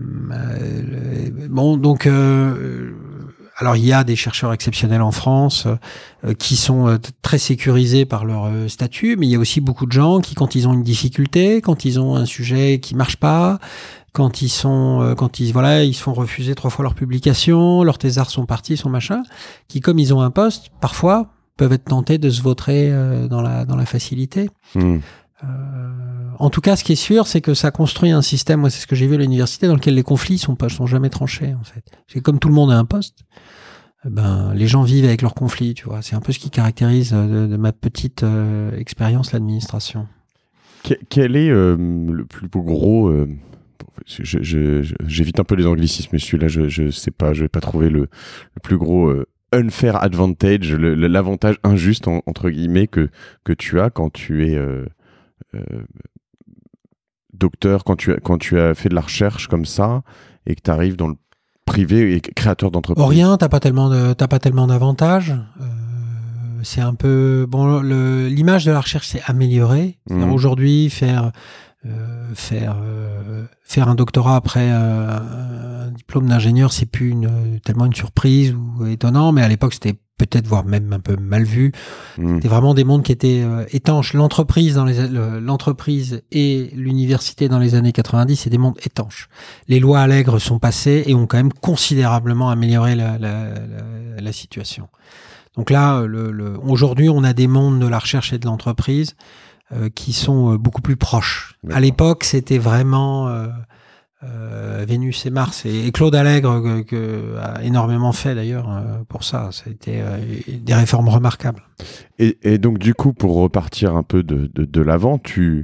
euh, bon, donc... Euh, Alors, il y a des chercheurs exceptionnels en France euh, qui sont euh, très sécurisés par leur euh, statut, mais il y a aussi beaucoup de gens qui, quand ils ont une difficulté, quand ils ont un sujet qui marche pas, quand ils sont, euh, quand ils, voilà, ils se font refuser trois fois leur publication, leurs thésards sont partis, son machin, qui, comme ils ont un poste, parfois peuvent être tentés de se vautrer euh, dans la dans la facilité. Mmh. Euh, en tout cas, ce qui est sûr, c'est que ça construit un système, moi c'est ce que j'ai vu à l'université, dans lequel les conflits sont pas sont jamais tranchés en fait. C'est comme tout le monde a un poste. Ben, les gens vivent avec leurs conflits, tu vois. C'est un peu ce qui caractérise de, de ma petite euh, expérience l'administration. Que, quel est euh, le plus gros euh, je, je, je, j'évite un peu les anglicismes, mais celui-là, je, je sais pas, je vais pas trouver le, le plus gros euh, unfair advantage, le, le, l'avantage injuste en, entre guillemets que que tu as quand tu es euh, euh, docteur, quand tu as quand tu as fait de la recherche comme ça et que tu arrives dans le privé et créateur d'entreprise. Oh, rien, t'as pas tellement de, t'as pas tellement d'avantages. Euh, c'est un peu bon. Le, l'image de la recherche s'est améliorée. Mmh. Aujourd'hui, faire euh, faire euh, faire un doctorat après euh, un diplôme d'ingénieur, c'est plus une, tellement une surprise ou étonnant. Mais à l'époque, c'était peut-être voire même un peu mal vu. Mmh. C'était vraiment des mondes qui étaient euh, étanches. L'entreprise dans les le, l'entreprise et l'université dans les années quatre-vingt-dix, c'est des mondes étanches. Les lois Allègre sont passées et ont quand même considérablement amélioré la, la, la, la situation. Donc là, le, le, aujourd'hui, on a des mondes de la recherche et de l'entreprise euh, qui sont euh, beaucoup plus proches. D'accord. À l'époque, c'était vraiment euh, Euh, Vénus et Mars, et, et Claude Allègre que, que a énormément fait d'ailleurs euh, pour ça. Ça a été euh, des réformes remarquables. Et, et donc du coup, pour repartir un peu de, de, de l'avant, tu,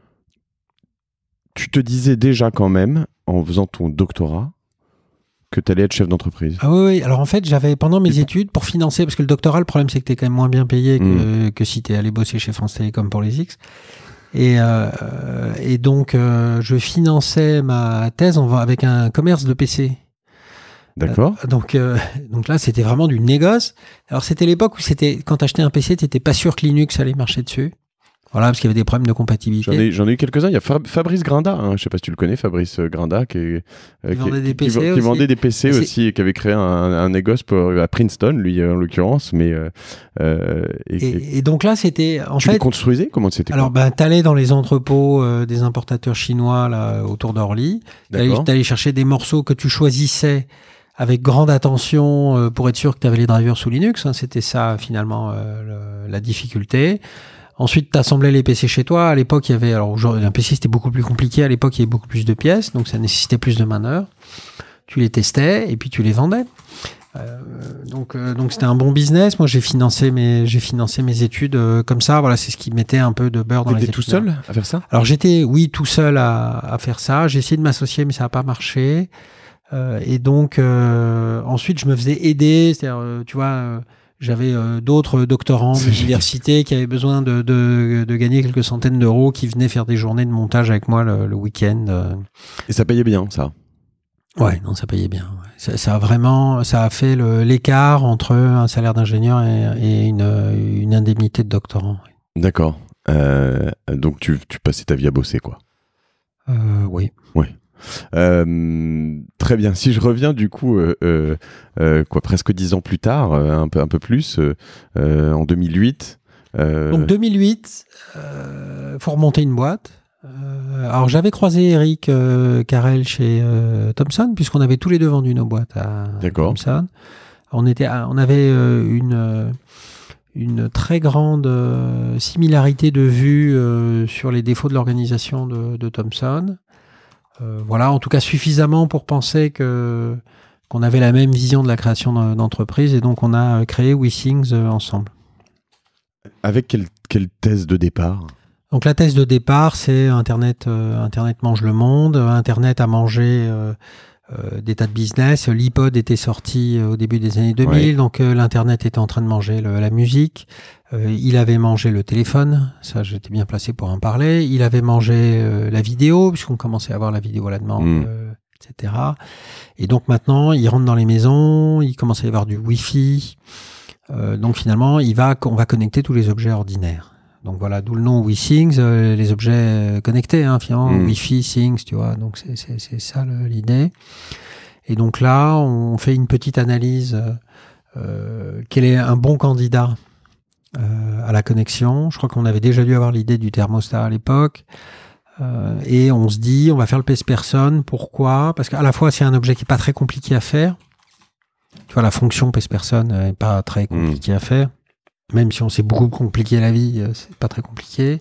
tu te disais déjà quand même, en faisant ton doctorat, que tu allais être chef d'entreprise. Ah oui, oui, alors en fait, j'avais pendant mes et études, pour financer, parce que le doctorat, le problème c'est que tu es quand même moins bien payé que, mmh. que si tu es allé bosser chez France Télécom pour les X. Et, euh, et donc, euh, je finançais ma thèse en, avec un commerce de P C. D'accord. Euh, donc, euh, donc là, c'était vraiment du négoce. Alors, c'était l'époque où c'était, quand t'achetais un P C, t'étais pas sûr que Linux allait marcher dessus. Voilà, parce qu'il y avait des problèmes de compatibilité. J'en ai, j'en ai eu quelques-uns. Il y a Fab- Fabrice Grinda, hein, je ne sais pas si tu le connais, Fabrice Grinda, qui, est, euh, qui, vendait, qui, des P C qui, qui vendait des P C aussi, aussi et qui avait créé un, un négoce pour, à Princeton, lui en l'occurrence. Mais, euh, euh, et, et, et donc là, c'était en tu fait. Tu les construisais? Comment c'était? Alors, ben, t'allais dans les entrepôts euh, des importateurs chinois là autour d'Orly. T'allais, t'allais chercher des morceaux que tu choisissais avec grande attention euh, pour être sûr que tu avais les drivers sous Linux. Hein, c'était ça finalement euh, le, la difficulté. Ensuite, tu assemblais les P C chez toi. À l'époque, il y avait, alors aujourd'hui, un P C c'était beaucoup plus compliqué. À l'époque, il y avait beaucoup plus de pièces, donc ça nécessitait plus de manœuvres. Tu les testais et puis tu les vendais. Euh, donc, euh, donc c'était un bon business. Moi, j'ai financé mes, j'ai financé mes études euh, comme ça. Voilà, c'est ce qui mettait un peu de beurre dans les études. T'étais tout seul à faire ça? Alors j'étais, oui, tout seul à, à faire ça. J'ai essayé de m'associer, mais ça n'a pas marché. Euh, et donc euh, ensuite, je me faisais aider. C'est-à-dire, euh, tu vois. Euh, J'avais euh, d'autres doctorants de l'université qui avaient besoin de, de, de gagner quelques centaines d'euros, qui venaient faire des journées de montage avec moi le, le week-end. Et ça payait bien, ça? Ouais, non, ça payait bien. Ouais. Ça, ça a vraiment, ça a fait le, l'écart entre un salaire d'ingénieur et, et une, une indemnité de doctorant. D'accord. Euh, donc tu, tu passais ta vie à bosser, quoi? Euh, oui. Oui. Euh, très bien. Si je reviens du coup, euh, euh, euh, quoi, presque dix ans plus tard, euh, un peu un peu plus, euh, euh, en deux mille huit. Euh... Donc deux mille huit, euh, faut remonter une boîte. Euh, alors j'avais croisé Eric euh, Carrel chez euh, Thomson, puisqu'on avait tous les deux vendu nos boîtes à D'accord. Thomson. On était, on avait euh, une une très grande euh, similarité de vue euh, sur les défauts de l'organisation de, de Thomson. Euh, voilà, en tout cas suffisamment pour penser que qu'on avait la même vision de la création d'entreprise, et donc on a créé WeThings euh, ensemble. Avec quelle, quelle thèse de départ? Donc la thèse de départ, c'est Internet, euh, Internet mange le monde. Internet a mangé euh, euh, des tas de business. L'iPod était sorti euh, au début des années deux mille, ouais. Donc euh, l'Internet était en train de manger le, la musique. Euh, il avait mangé le téléphone, ça j'étais bien placé pour en parler. Il avait mangé euh, la vidéo, puisqu'on commençait à voir la vidéo à la demande, mmh. euh, et cetera. Et donc maintenant, il rentre dans les maisons, il commence à y avoir du Wi-Fi. Euh, donc finalement, il va, on va connecter tous les objets ordinaires. Donc voilà, d'où le nom WeThings, euh, les objets connectés, hein, finalement, mmh. Wi-Fi, Things, tu vois. Donc c'est, c'est, c'est ça le, l'idée. Et donc là, on fait une petite analyse. Euh, quel est un bon candidat Euh, à la connexion. Je crois qu'on avait déjà dû avoir l'idée du thermostat à l'époque. Euh, et on se dit, on va faire le P S Person. Pourquoi? Parce qu'à la fois, c'est un objet qui n'est pas très compliqué à faire. Tu vois, la fonction P S Person n'est pas très compliquée mmh. à faire. Même si on s'est beaucoup compliqué la vie, c'est pas très compliqué.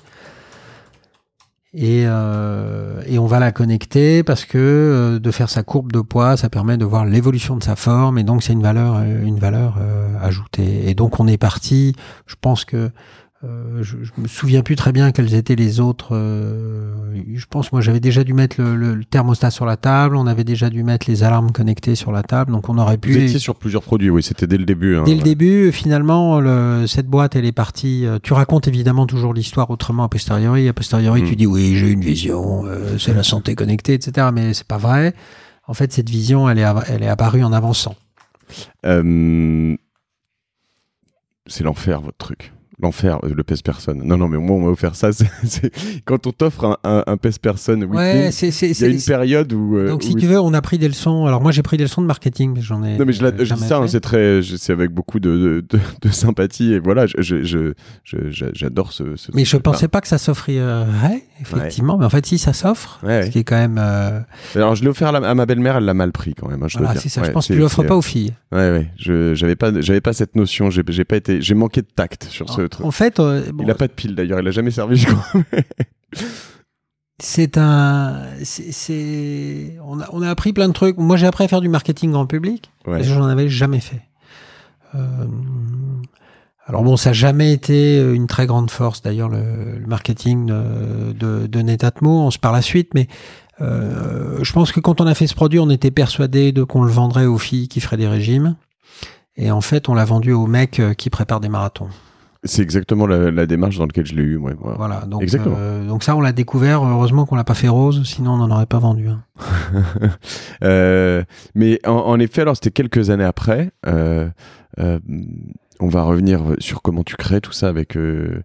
Et, euh, et on va la connecter parce que euh, de faire sa courbe de poids, ça permet de voir l'évolution de sa forme, et donc c'est une valeur, une valeur euh, ajoutée. Et donc on est parti. Je pense que euh, je, je me souviens plus très bien quels étaient les autres. Euh, je pense moi j'avais déjà dû mettre le, le, le thermostat sur la table. On avait déjà dû mettre les alarmes connectées sur la table. Donc on aurait pu. Vous étiez sur plusieurs produits, oui. C'était dès le début. Hein, dès ouais. le début, finalement, le, cette boîte, elle est partie. Euh, tu racontes évidemment toujours l'histoire autrement a posteriori. A posteriori, mmh. tu dis oui, j'ai une vision. Euh, c'est la santé connectée, et cetera. Mais c'est pas vrai. En fait, cette vision, elle est, elle est apparue en avançant. Euh, c'est l'enfer, votre truc. L'enfer, le P S Person. Non, non, mais moi, on m'a offert ça. C'est, c'est... Quand on t'offre un, un, un P S Person, ouais, c'est, c'est, il y a une c'est, période où... Euh, donc, si où tu veux, on a pris des leçons. Alors, moi, j'ai pris des leçons de marketing, mais j'en ai... Non, mais je, la, euh, je dis ça, hein, c'est, très, je, c'est avec beaucoup de, de, de sympathie. Et voilà, je, je, je, je, j'adore ce, ce Mais je ne pensais pas que ça s'offrirait, effectivement. Ouais. Mais en fait, si, ça s'offre. Ouais, ce ouais. qui est quand même... Euh... Alors, je l'ai offert à, la, à ma belle-mère, elle l'a mal pris quand même. Hein, je voilà, dois c'est dire. ça. Ouais, je pense c'est, que tu ne l'offres c'est, pas aux filles. Ouais, ouais. Je j'avais pas, j'avais pas cette notion. J'ai, j'ai, pas été, j'ai manqué de tact sur ce en, truc. En fait... Euh, Bon, il n'a pas de pile d'ailleurs, il n'a jamais servi, je crois. c'est un. C'est, c'est... On, a, on a appris plein de trucs. Moi, j'ai appris à faire du marketing grand public, ouais. parce que j'en avais jamais fait. Euh... Alors, bon, ça n'a jamais été une très grande force, d'ailleurs, le, le marketing de, de, de Netatmo. On se parle la suite, mais euh, je pense que quand on a fait ce produit, on était persuadé de qu'on le vendrait aux filles qui feraient des régimes. Et en fait, on l'a vendu aux mecs qui préparent des marathons. C'est exactement la, la démarche dans laquelle je l'ai eu. Ouais, voilà. voilà donc, exactement. Euh, donc ça, on l'a découvert. Heureusement qu'on l'a pas fait rose, sinon on n'en aurait pas vendu. Hein. euh, mais en, en effet, alors c'était quelques années après. Euh, euh, on va revenir sur comment tu crées tout ça avec euh,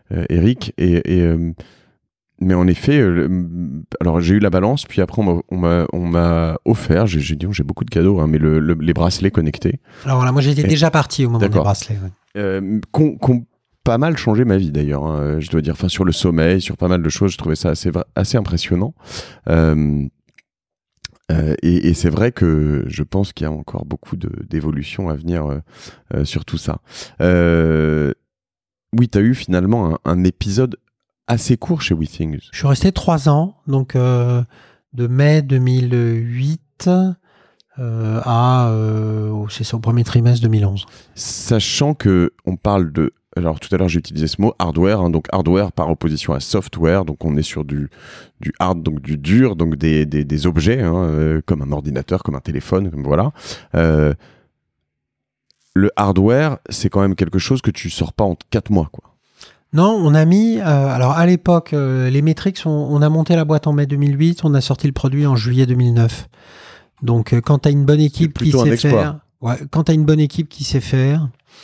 euh, Eric. Et, et euh, mais en effet, euh, alors j'ai eu la balance, puis après on m'a, on m'a, on m'a offert, j'ai, j'ai dit j'ai beaucoup de cadeaux, hein, mais le, le, les bracelets connectés. Alors là, moi j'étais et, déjà parti au moment d'accord. des bracelets. Ouais. Euh, qu'on, qu'on pas mal changé ma vie d'ailleurs, hein, je dois dire, enfin sur le sommeil, sur pas mal de choses, je trouvais ça assez, assez impressionnant. Euh, Euh, et, et c'est vrai que je pense qu'il y a encore beaucoup de, d'évolution à venir euh, euh, sur tout ça. Euh, oui, tu as eu finalement un, un épisode assez court chez WeThings. Je suis resté trois ans, donc euh, de mai deux mille huit euh, à euh, c'est ça, au premier trimestre deux mille onze. Sachant que on parle de alors tout à l'heure j'ai utilisé ce mot hardware, hein, donc hardware par opposition à software, donc on est sur du du hard, donc du dur, donc des des, des objets, hein, euh, comme un ordinateur, comme un téléphone, comme voilà. Euh, le hardware, c'est quand même quelque chose que tu sors pas en quatre mois, quoi. Non, on a mis euh, alors à l'époque euh, les métriques, on, on a monté la boîte en mai deux mille huit, on a sorti le produit en juillet deux mille neuf. Donc euh, quand tu as une bonne équipe qui sait faire, ouais, quand tu as une bonne équipe qui sait faire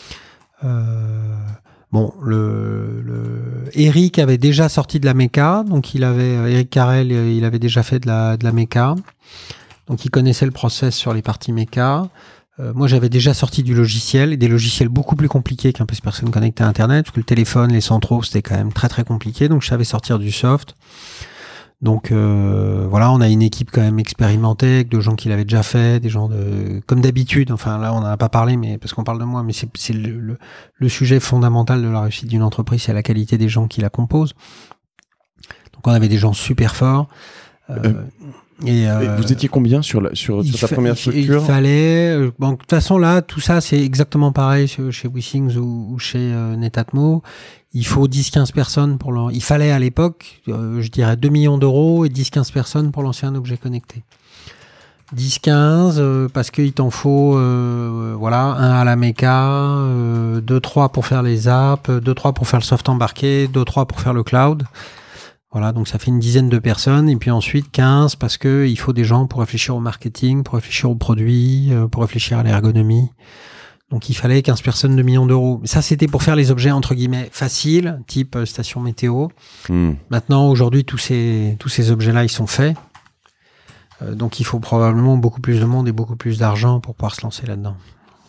Euh, bon, le, le Eric avait déjà sorti de la méca, donc il avait Eric Carrel, il avait déjà fait de la de la méca, donc il connaissait le process sur les parties méca. Euh, moi, j'avais déjà sorti du logiciel, et des logiciels beaucoup plus compliqués qu'un P C personne connectée à Internet, parce que le téléphone, les centraux, c'était quand même très très compliqué. Donc, je savais sortir du soft. Donc euh, voilà, on a une équipe quand même expérimentée, avec de gens qui l'avaient déjà fait, des gens de comme d'habitude. Enfin là, on n'en a pas parlé, mais parce qu'on parle de moi, mais c'est, c'est le, le, le sujet fondamental de la réussite d'une entreprise, c'est la qualité des gens qui la composent. Donc on avait des gens super forts. Euh, euh, et euh, vous étiez combien sur la sur, sur ta fa- première structure? Il fallait. Bon, de toute façon là, tout ça c'est exactement pareil chez WeThings ou, ou chez euh, Netatmo. Il faut dix à quinze personnes pour le... Il fallait à l'époque, euh, je dirais deux millions d'euros et dix à quinze personnes pour lancer un objet connecté. dix à quinze euh, parce qu'il t'en faut euh, voilà, un à la méca, euh, deux à trois pour faire les apps, deux à trois pour faire le soft embarqué, deux à trois pour faire le cloud. Voilà, donc ça fait une dizaine de personnes. Et puis ensuite quinze parce qu'il faut des gens pour réfléchir au marketing, pour réfléchir aux produits, euh, pour réfléchir à l'ergonomie. Donc il fallait quinze personnes, deux millions d'euros. Ça, c'était pour faire les objets, entre guillemets, faciles, type euh, station météo. Mmh. Maintenant, aujourd'hui, tous ces, tous ces objets-là, ils sont faits. Euh, donc il faut probablement beaucoup plus de monde et beaucoup plus d'argent pour pouvoir se lancer là-dedans.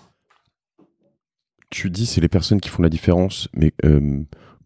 Tu dis c'est les personnes qui font la différence, mais euh,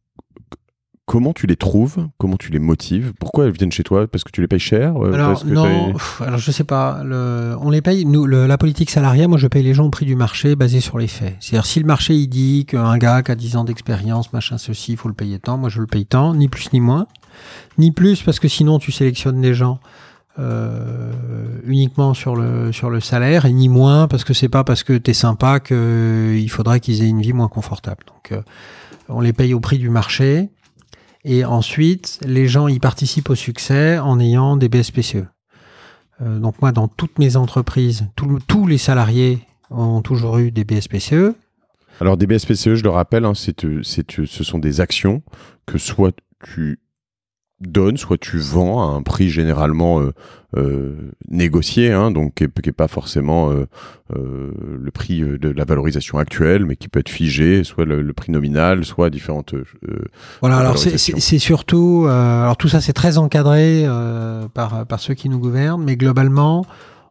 comment tu les trouves? Comment tu les motives? Pourquoi elles viennent chez toi? Parce que tu les payes cher? Alors Parce que non, pff, alors je sais pas. Le, on les paye. Nous, le, la politique salariale, moi je paye les gens au prix du marché, basé sur les faits. C'est-à-dire si le marché il dit qu'un gars qui a dix ans d'expérience, machin ceci, il faut le payer tant, moi je le paye tant, ni plus ni moins, ni plus parce que sinon tu sélectionnes des gens euh, uniquement sur le sur le salaire, et ni moins parce que c'est pas parce que t'es sympa que il faudrait qu'ils aient une vie moins confortable. Donc euh, on les paye au prix du marché. Et ensuite, les gens y participent au succès en ayant des B S P C E. Euh, donc moi, dans toutes mes entreprises, tout, tous les salariés ont toujours eu des B S P C E. Alors des B S P C E, je le rappelle, hein, c'est, c'est, ce sont des actions que soit tu donnes, soit tu vends à un prix généralement euh, euh, négocié, hein, donc qui n'est pas forcément euh, euh, le prix de la valorisation actuelle, mais qui peut être figé, soit le, le prix nominal, soit différentes. Euh, voilà, alors c'est, c'est, c'est surtout, euh, alors tout ça c'est très encadré euh, par par ceux qui nous gouvernent, mais globalement.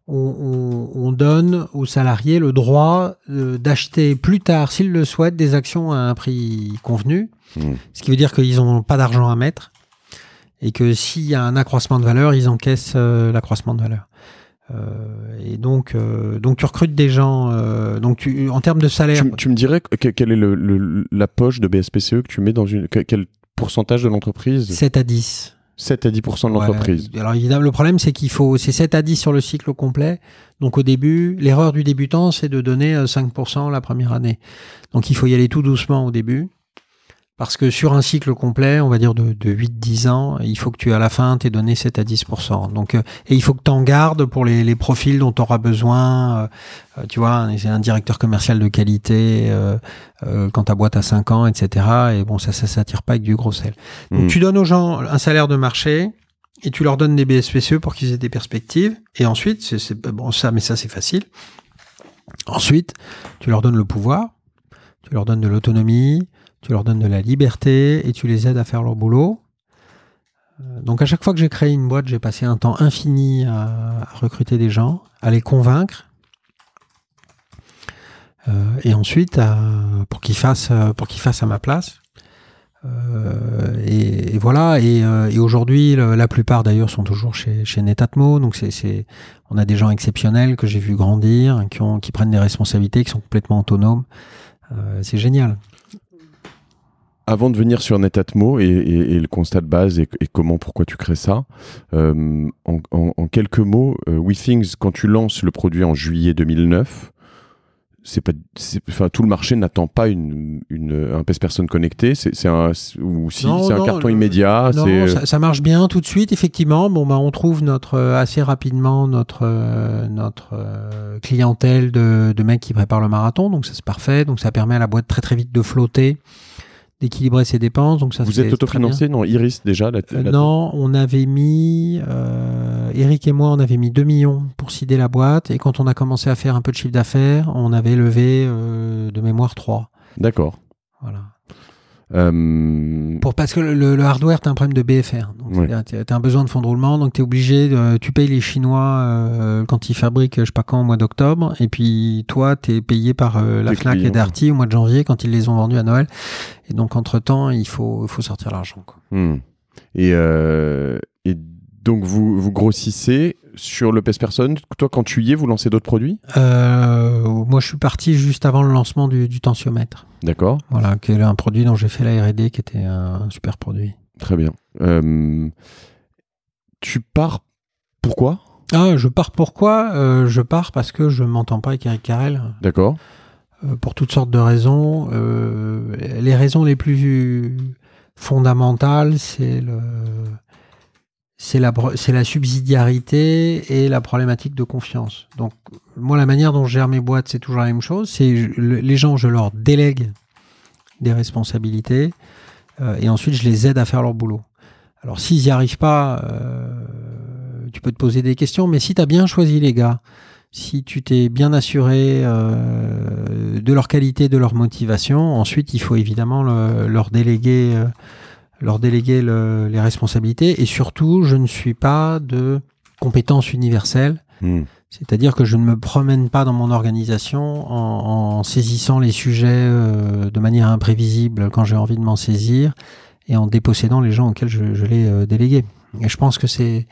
On, on, on donne aux salariés le droit euh, d'acheter plus tard, s'ils le souhaitent, des actions à un prix convenu, mmh. Ce qui veut dire qu'ils n'ont pas d'argent à mettre. Et que s'il y a un accroissement de valeur, ils encaissent euh, l'accroissement de valeur. Euh, et donc, euh, donc tu recrutes des gens. Euh, donc tu, en termes de salaire, tu, tu me dirais que, quelle est le, le, la poche de B S P C E que tu mets dans une quel pourcentage de l'entreprise? sept à dix. sept à dix pour cent de l'entreprise. Ouais. Alors évidemment, le problème c'est qu'il faut c'est sept à dix sur le cycle au complet. Donc au début, l'erreur du débutant, c'est de donner cinq pour cent la première année. Donc il faut y aller tout doucement au début. Parce que sur un cycle complet, on va dire de, de huit à dix ans, il faut que tu, à la fin, t'aies donné sept à dix pour cent. Donc, euh, et il faut que tu en gardes pour les, les profils dont tu auras besoin. Euh, tu vois, c'est un directeur commercial de qualité euh, euh, quand ta boîte a cinq ans, et cetera. Et bon, ça, ça s'attire pas avec du gros sel. Donc, mmh. tu donnes aux gens un salaire de marché et tu leur donnes des B S P C E pour qu'ils aient des perspectives. Et ensuite, c'est, c'est bon, ça, mais ça, c'est facile. Ensuite, tu leur donnes le pouvoir, tu leur donnes de l'autonomie, tu leur donnes de la liberté et tu les aides à faire leur boulot. Donc à chaque fois que j'ai créé une boîte, j'ai passé un temps infini à, à recruter des gens, à les convaincre, euh, et ensuite à, pour qu'ils fassent pour qu'ils fassent à ma place. Euh, et, et voilà. Et, euh, et aujourd'hui, le, la plupart d'ailleurs sont toujours chez chez Netatmo. Donc c'est c'est on a des gens exceptionnels que j'ai vu grandir, qui ont qui prennent des responsabilités, qui sont complètement autonomes. Euh, c'est génial. Avant de venir sur Netatmo et, et, et le constat de base et, et comment, pourquoi tu crées ça, euh, en, en, en quelques mots, euh, WeThings, quand tu lances le produit en juillet deux mille neuf, c'est pas, c'est, enfin, tout le marché n'attend pas une, une, un pèse-personne connecté. C'est, c'est un, ou si, non, c'est non, un carton le, immédiat. Non, c'est... Ça, ça marche bien tout de suite, effectivement. Bon, bah, on trouve notre assez rapidement notre euh, notre euh, clientèle de, de mecs qui préparent le marathon, donc ça c'est parfait. Donc ça permet à la boîte très très vite de flotter, d'équilibrer ses dépenses. Donc ça, vous êtes autofinancé? Non, Iris déjà là, euh, Non, on avait mis, euh, Eric et moi, on avait mis deux millions pour seeder la boîte. Et quand on a commencé à faire un peu de chiffre d'affaires, on avait levé euh, de mémoire trois. D'accord. Voilà. Euh... Pour, parce que le, le hardware, tu as un problème de B F R. Donc, ouais. Tu as un besoin de fonds de roulement. Donc, tu es obligé, de, tu payes les Chinois euh, quand ils fabriquent, je sais pas quand, au mois d'octobre. Et puis, toi, tu es payé par euh, la Fnac et Darty au mois de janvier quand ils les ont vendus à Noël. Et donc, entre-temps, il faut, il faut sortir l'argent. Quoi. Mmh. Et, euh, et donc, vous, vous grossissez sur le pèse-personne. Toi, quand tu y es, vous lancez d'autres produits? euh, Moi, je suis parti juste avant le lancement du, du tensiomètre. D'accord. Voilà, qui est un produit dont j'ai fait la R et D, qui était un super produit. Très bien. Euh, tu pars pourquoi? Ah, je pars pourquoi euh, Je pars parce que je m'entends pas avec Eric Carrel. D'accord. Euh, pour toutes sortes de raisons. Euh, les raisons les plus fondamentales, c'est le, c'est la, c'est la subsidiarité et la problématique de confiance. Donc, moi, la manière dont je gère mes boîtes, c'est toujours la même chose. C'est je, les gens, je leur délègue des responsabilités euh, et ensuite, je les aide à faire leur boulot. Alors, s'ils n'y arrivent pas, euh, tu peux te poser des questions, mais si tu as bien choisi les gars, si tu t'es bien assuré euh, de leur qualité, de leur motivation, ensuite, il faut évidemment le, leur déléguer, euh, leur déléguer le, les responsabilités. Et surtout, je ne suis pas de compétences universelles. Mmh. C'est-à-dire que je ne me promène pas dans mon organisation en, en saisissant les sujets euh, de manière imprévisible quand j'ai envie de m'en saisir et en dépossédant les gens auxquels je, je l'ai euh, délégué. Et je pense que c'est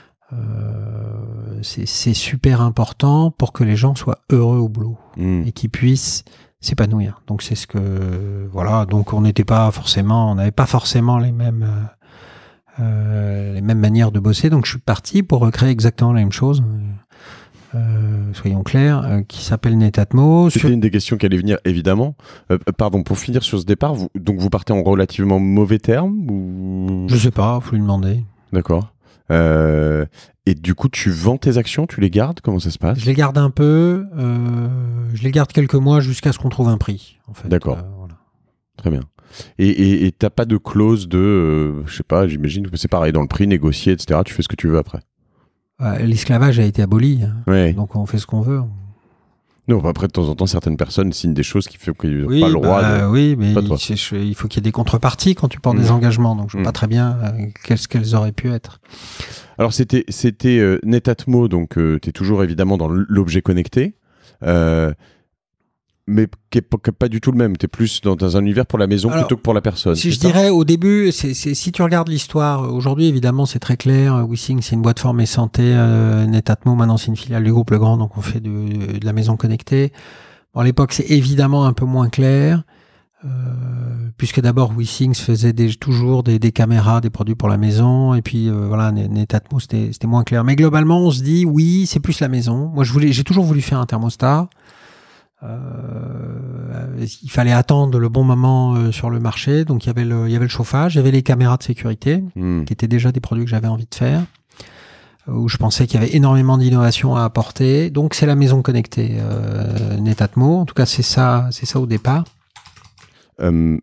Euh, c'est, c'est super important pour que les gens soient heureux au boulot mmh. et qu'ils puissent s'épanouir. Donc c'est ce que voilà. Donc on n'était pas forcément, on n'avait pas forcément les mêmes euh, les mêmes manières de bosser. Donc je suis parti pour recréer exactement la même chose. Euh, soyons clairs, euh, qui s'appelle Netatmo. C'était sur... une des questions qui allait venir évidemment. Euh, pardon, pour finir sur ce départ, vous, donc vous partez en relativement mauvais termes ou... Je sais pas, faut lui demander. D'accord. Euh, et du coup, tu vends tes actions, tu les gardes? Comment ça se passe? Je les garde un peu, euh, je les garde quelques mois jusqu'à ce qu'on trouve un prix. En fait. D'accord. Euh, voilà. Très bien. Et, et, et t'as pas de clause de, euh, je sais pas, j'imagine que c'est pareil dans le prix, négocier, et cetera. Tu fais ce que tu veux après. Ouais, l'esclavage a été aboli, hein. Ouais. Donc on fait ce qu'on veut. Non, après de temps en temps, certaines personnes signent des choses qui font qu'ils n'ont oui, pas le droit. Bah, de... Oui, mais il, il faut qu'il y ait des contreparties quand tu prends mmh. des engagements. Donc je ne sais mmh. pas très bien euh, qu'est-ce qu'elles auraient pu être. Alors c'était c'était euh, Netatmo, donc euh, tu es toujours évidemment dans l'objet connecté, euh, mais qui n'est pas du tout le même. Tu es plus dans, dans un univers pour la maison Alors, plutôt que pour la personne. Si je ça dirais au début, c'est, c'est, si tu regardes l'histoire, aujourd'hui évidemment c'est très clair. WeThings c'est une boîte forme et santé, euh, Netatmo maintenant c'est une filiale du groupe Legrand, donc on fait de, de la maison connectée. Bon, à l'époque c'est évidemment un peu moins clair. Euh, puisque d'abord WeThings faisait des, toujours des, des caméras, des produits pour la maison, et puis euh, voilà, Netatmo c'était, c'était moins clair. Mais globalement, on se dit oui, c'est plus la maison. Moi, je voulais, j'ai toujours voulu faire un thermostat. Euh, il fallait attendre le bon moment euh, sur le marché, donc il y avait le, il y avait le chauffage, il y avait les caméras de sécurité, mmh. qui étaient déjà des produits que j'avais envie de faire, où je pensais qu'il y avait énormément d'innovation à apporter. Donc c'est la maison connectée, euh, Netatmo. En tout cas, c'est ça, c'est ça au départ. Euh,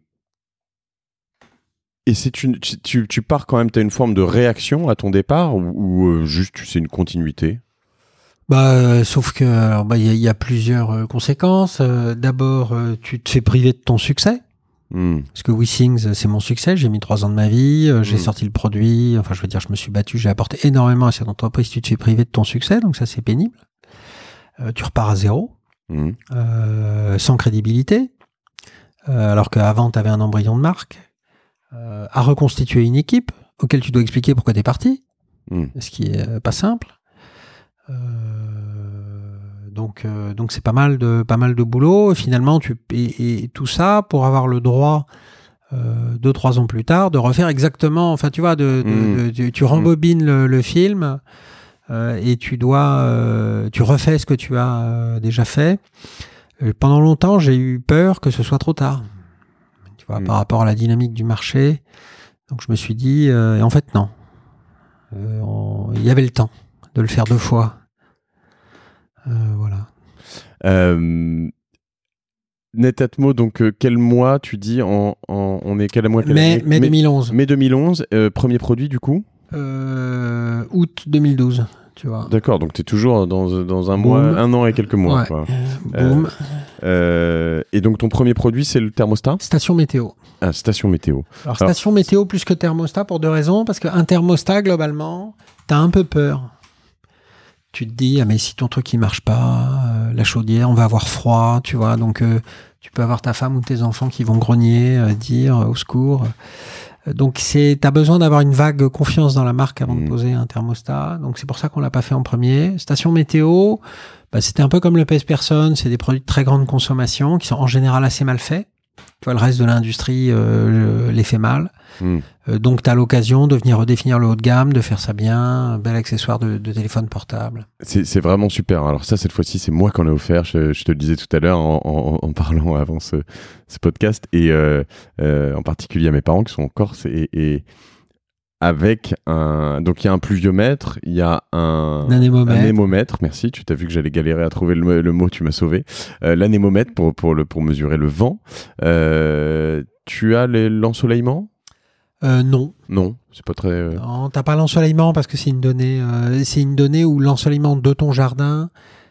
et c'est une, tu, tu pars quand même, tu as une forme de réaction à ton départ ou, ou euh, juste c'est une continuité? Bah, euh, sauf que il bah, y, y a plusieurs euh, conséquences. Euh, d'abord, euh, tu te fais priver de ton succès. Mmh. Parce que WeThings, c'est mon succès. J'ai mis trois ans de ma vie. Euh, j'ai Mmh. sorti le produit. Enfin, je veux dire, je me suis battu. J'ai apporté énormément à cette entreprise. Tu te fais priver de ton succès. Donc ça, c'est pénible. Euh, tu repars à zéro. Mmh. Euh, sans crédibilité. Euh, alors qu'avant, tu avais un embryon de marque. Euh, à reconstituer une équipe auquel tu dois expliquer pourquoi tu es parti. Mmh. Ce qui est euh, pas simple. Euh, donc, euh, donc c'est pas mal de pas mal de boulot. Et finalement, tu et, et tout ça pour avoir le droit euh, deux trois ans plus tard de refaire exactement. Enfin, tu vois, de, de, Mmh. de, de- tu rembobines mmh. le, le film euh, et tu dois, euh, tu refais ce que tu as euh, déjà fait. Et pendant longtemps, j'ai eu peur que ce soit trop tard. Tu vois, mmh. par rapport à la dynamique du marché. Donc, je me suis dit, euh, et en fait, non. Euh, on, il y avait le temps de le faire deux fois. Euh, voilà. Euh, Netatmo, donc euh, quel mois tu dis en, en, on est quel mois quel mai, année mai deux mille onze. Mai deux mille onze, euh, premier produit du coup euh, août deux mille douze, tu vois. D'accord, donc tu es toujours dans, dans un Boom. mois, un an et quelques mois. Ouais. Quoi. Euh, boom. Euh, et donc ton premier produit, c'est le thermostat ? Station météo. Ah, station météo. Alors, station Alors, météo plus que thermostat pour deux raisons. Parce qu'un thermostat, globalement, t'as un peu peur. Tu te dis, ah mais si ton truc il marche pas, euh, la chaudière, on va avoir froid, tu vois. Donc, euh, tu peux avoir ta femme ou tes enfants qui vont grogner, euh, dire euh, au secours. Euh, donc, c'est, t'as besoin d'avoir une vague confiance dans la marque avant mmh. de poser un thermostat. Donc, c'est pour ça qu'on l'a pas fait en premier. Station météo, bah, c'était un peu comme le pèse-personne. C'est des produits de très grande consommation qui sont en général assez mal faits. Tu vois, le reste de l'industrie euh, les fait mal. Mmh. Euh, donc, tu as l'occasion de venir redéfinir le haut de gamme, de faire ça bien, un bel accessoire de, de téléphone portable. C'est, c'est vraiment super. Alors ça, cette fois-ci, c'est moi qui en ai offert. Je, je te le disais tout à l'heure en, en, en parlant avant ce, ce podcast. Et euh, euh, en particulier à mes parents qui sont en Corse. Et, et avec un... Donc, il y a un pluviomètre, il y a un... L'anémomètre. Anémomètre, merci. Tu t'as vu que j'allais galérer à trouver le, le mot, tu m'as sauvé. Euh, l'anémomètre pour, pour, le, pour mesurer le vent. Euh, tu as les, l'ensoleillement ? Euh, non. Non, c'est pas très... Euh... Non, t'as pas l'ensoleillement parce que c'est une donnée, euh, c'est une donnée où l'ensoleillement de ton jardin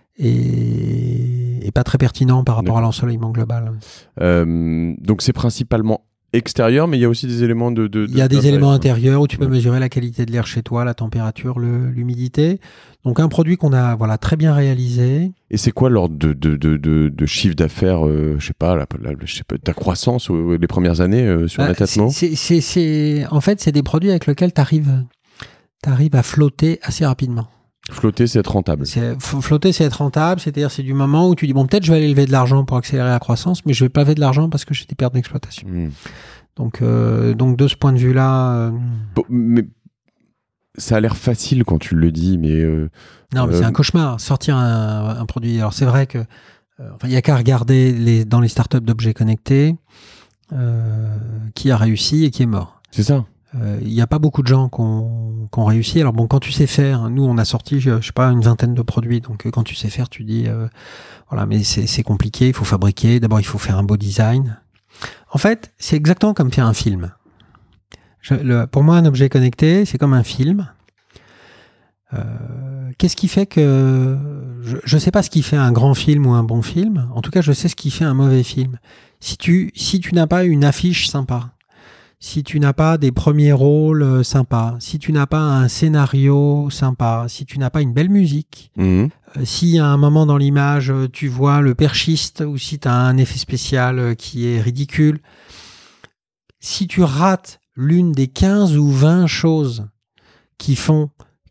est, est pas très pertinent par rapport D'accord. à l'ensoleillement global. Euh, donc c'est principalement extérieur, mais il y a aussi des éléments de... de il y a des éléments intérieurs où tu peux ouais. mesurer la qualité de l'air chez toi, la température, le, l'humidité. Donc un produit qu'on a voilà, très bien réalisé. Et c'est quoi l'ordre de, de, de, de, de chiffre d'affaires, euh, je sais pas, la, la, je sais pas, ta croissance euh, les premières années euh, sur bah, Netatmo ? c'est, c'est, c'est, En fait, c'est des produits avec lesquels tu arrives à flotter assez rapidement. Flotter, c'est être rentable. C'est, flotter, c'est être rentable, c'est-à-dire c'est du moment où tu dis, bon, peut-être je vais aller lever de l'argent pour accélérer la croissance, mais je vais pas lever de l'argent parce que j'ai des pertes d'exploitation. Mmh. Donc, euh, donc, de ce point de vue-là... Euh... Bon, mais ça a l'air facile quand tu le dis, mais... Euh, non, mais euh... c'est un cauchemar, sortir un, un produit. Alors, c'est vrai que euh, enfin, y a qu'à regarder les, dans les startups d'objets connectés euh, qui a réussi et qui est mort. C'est ça. Il euh, n'y a pas beaucoup de gens qui ont, qui ont réussi. Alors bon, quand tu sais faire, nous on a sorti, je, je sais pas, une vingtaine de produits. Donc quand tu sais faire, tu dis, euh, voilà, mais c'est, c'est compliqué. Il faut fabriquer. D'abord, il faut faire un beau design. En fait, c'est exactement comme faire un film. Je, le, pour moi, un objet connecté, c'est comme un film. Euh, qu'est-ce qui fait que je ne sais pas ce qui fait un grand film ou un bon film. En tout cas, je sais ce qui fait un mauvais film. Si tu si tu n'as pas une affiche sympa. Si tu n'as pas des premiers rôles euh, sympas, si tu n'as pas un scénario sympa, si tu n'as pas une belle musique, mmh. euh, si à un moment dans l'image, tu vois le perchiste ou si tu as un effet spécial euh, qui est ridicule, si tu rates l'une des quinze ou vingt choses qui font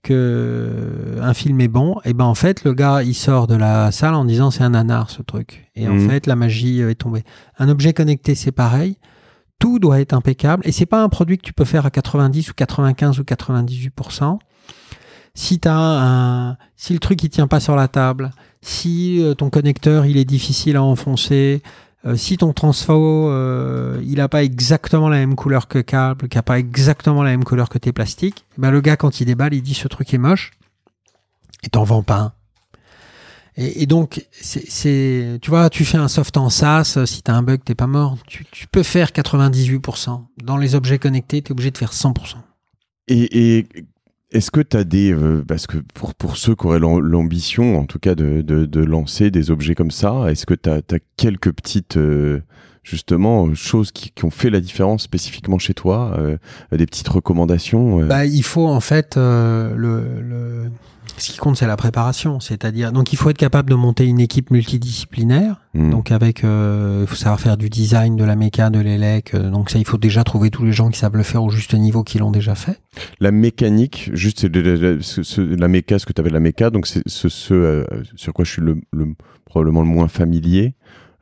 que un film est bon, et ben en fait, le gars, il sort de la salle en disant c'est un nanar ce truc. Et mmh. en fait, la magie est tombée. Un objet connecté, c'est pareil. Tout doit être impeccable et c'est pas un produit que tu peux faire à quatre-vingt-dix ou quatre-vingt-quinze ou quatre-vingt-dix-huit pour cent. Si t'as un, si le truc il tient pas sur la table, si euh, ton connecteur il est difficile à enfoncer, euh, si ton transfo euh, il a pas exactement la même couleur que câble, qu'il a pas exactement la même couleur que tes plastiques, ben le gars quand il déballe il dit ce truc est moche et t'en vends pas un. Et, et donc, c'est, c'est, tu vois, tu fais un soft en SaaS, si tu as un bug, t'es pas mort. Tu, tu peux faire quatre-vingt-dix-huit pour cent. Dans les objets connectés, tu es obligé de faire cent pour cent. Et, et est-ce que tu as des... Euh, parce que pour, pour ceux qui auraient l'ambition, en tout cas, de, de, de lancer des objets comme ça, est-ce que tu as quelques petites... Euh, justement, choses qui, qui ont fait la différence spécifiquement chez toi, euh, des petites recommandations euh... Bah, il faut en fait euh, le, le ce qui compte, c'est la préparation, c'est-à-dire donc il faut être capable de monter une équipe multidisciplinaire. Mmh. Donc avec, euh, il faut savoir faire du design, de la méca, de l'élec. Euh, donc ça, il faut déjà trouver tous les gens qui savent le faire au juste niveau, qui l'ont déjà fait. La mécanique, juste c'est de, de, de, de, de, la méca, ce que tu avais de la méca, donc c'est ce, ce euh, sur quoi je suis le, le probablement le moins familier.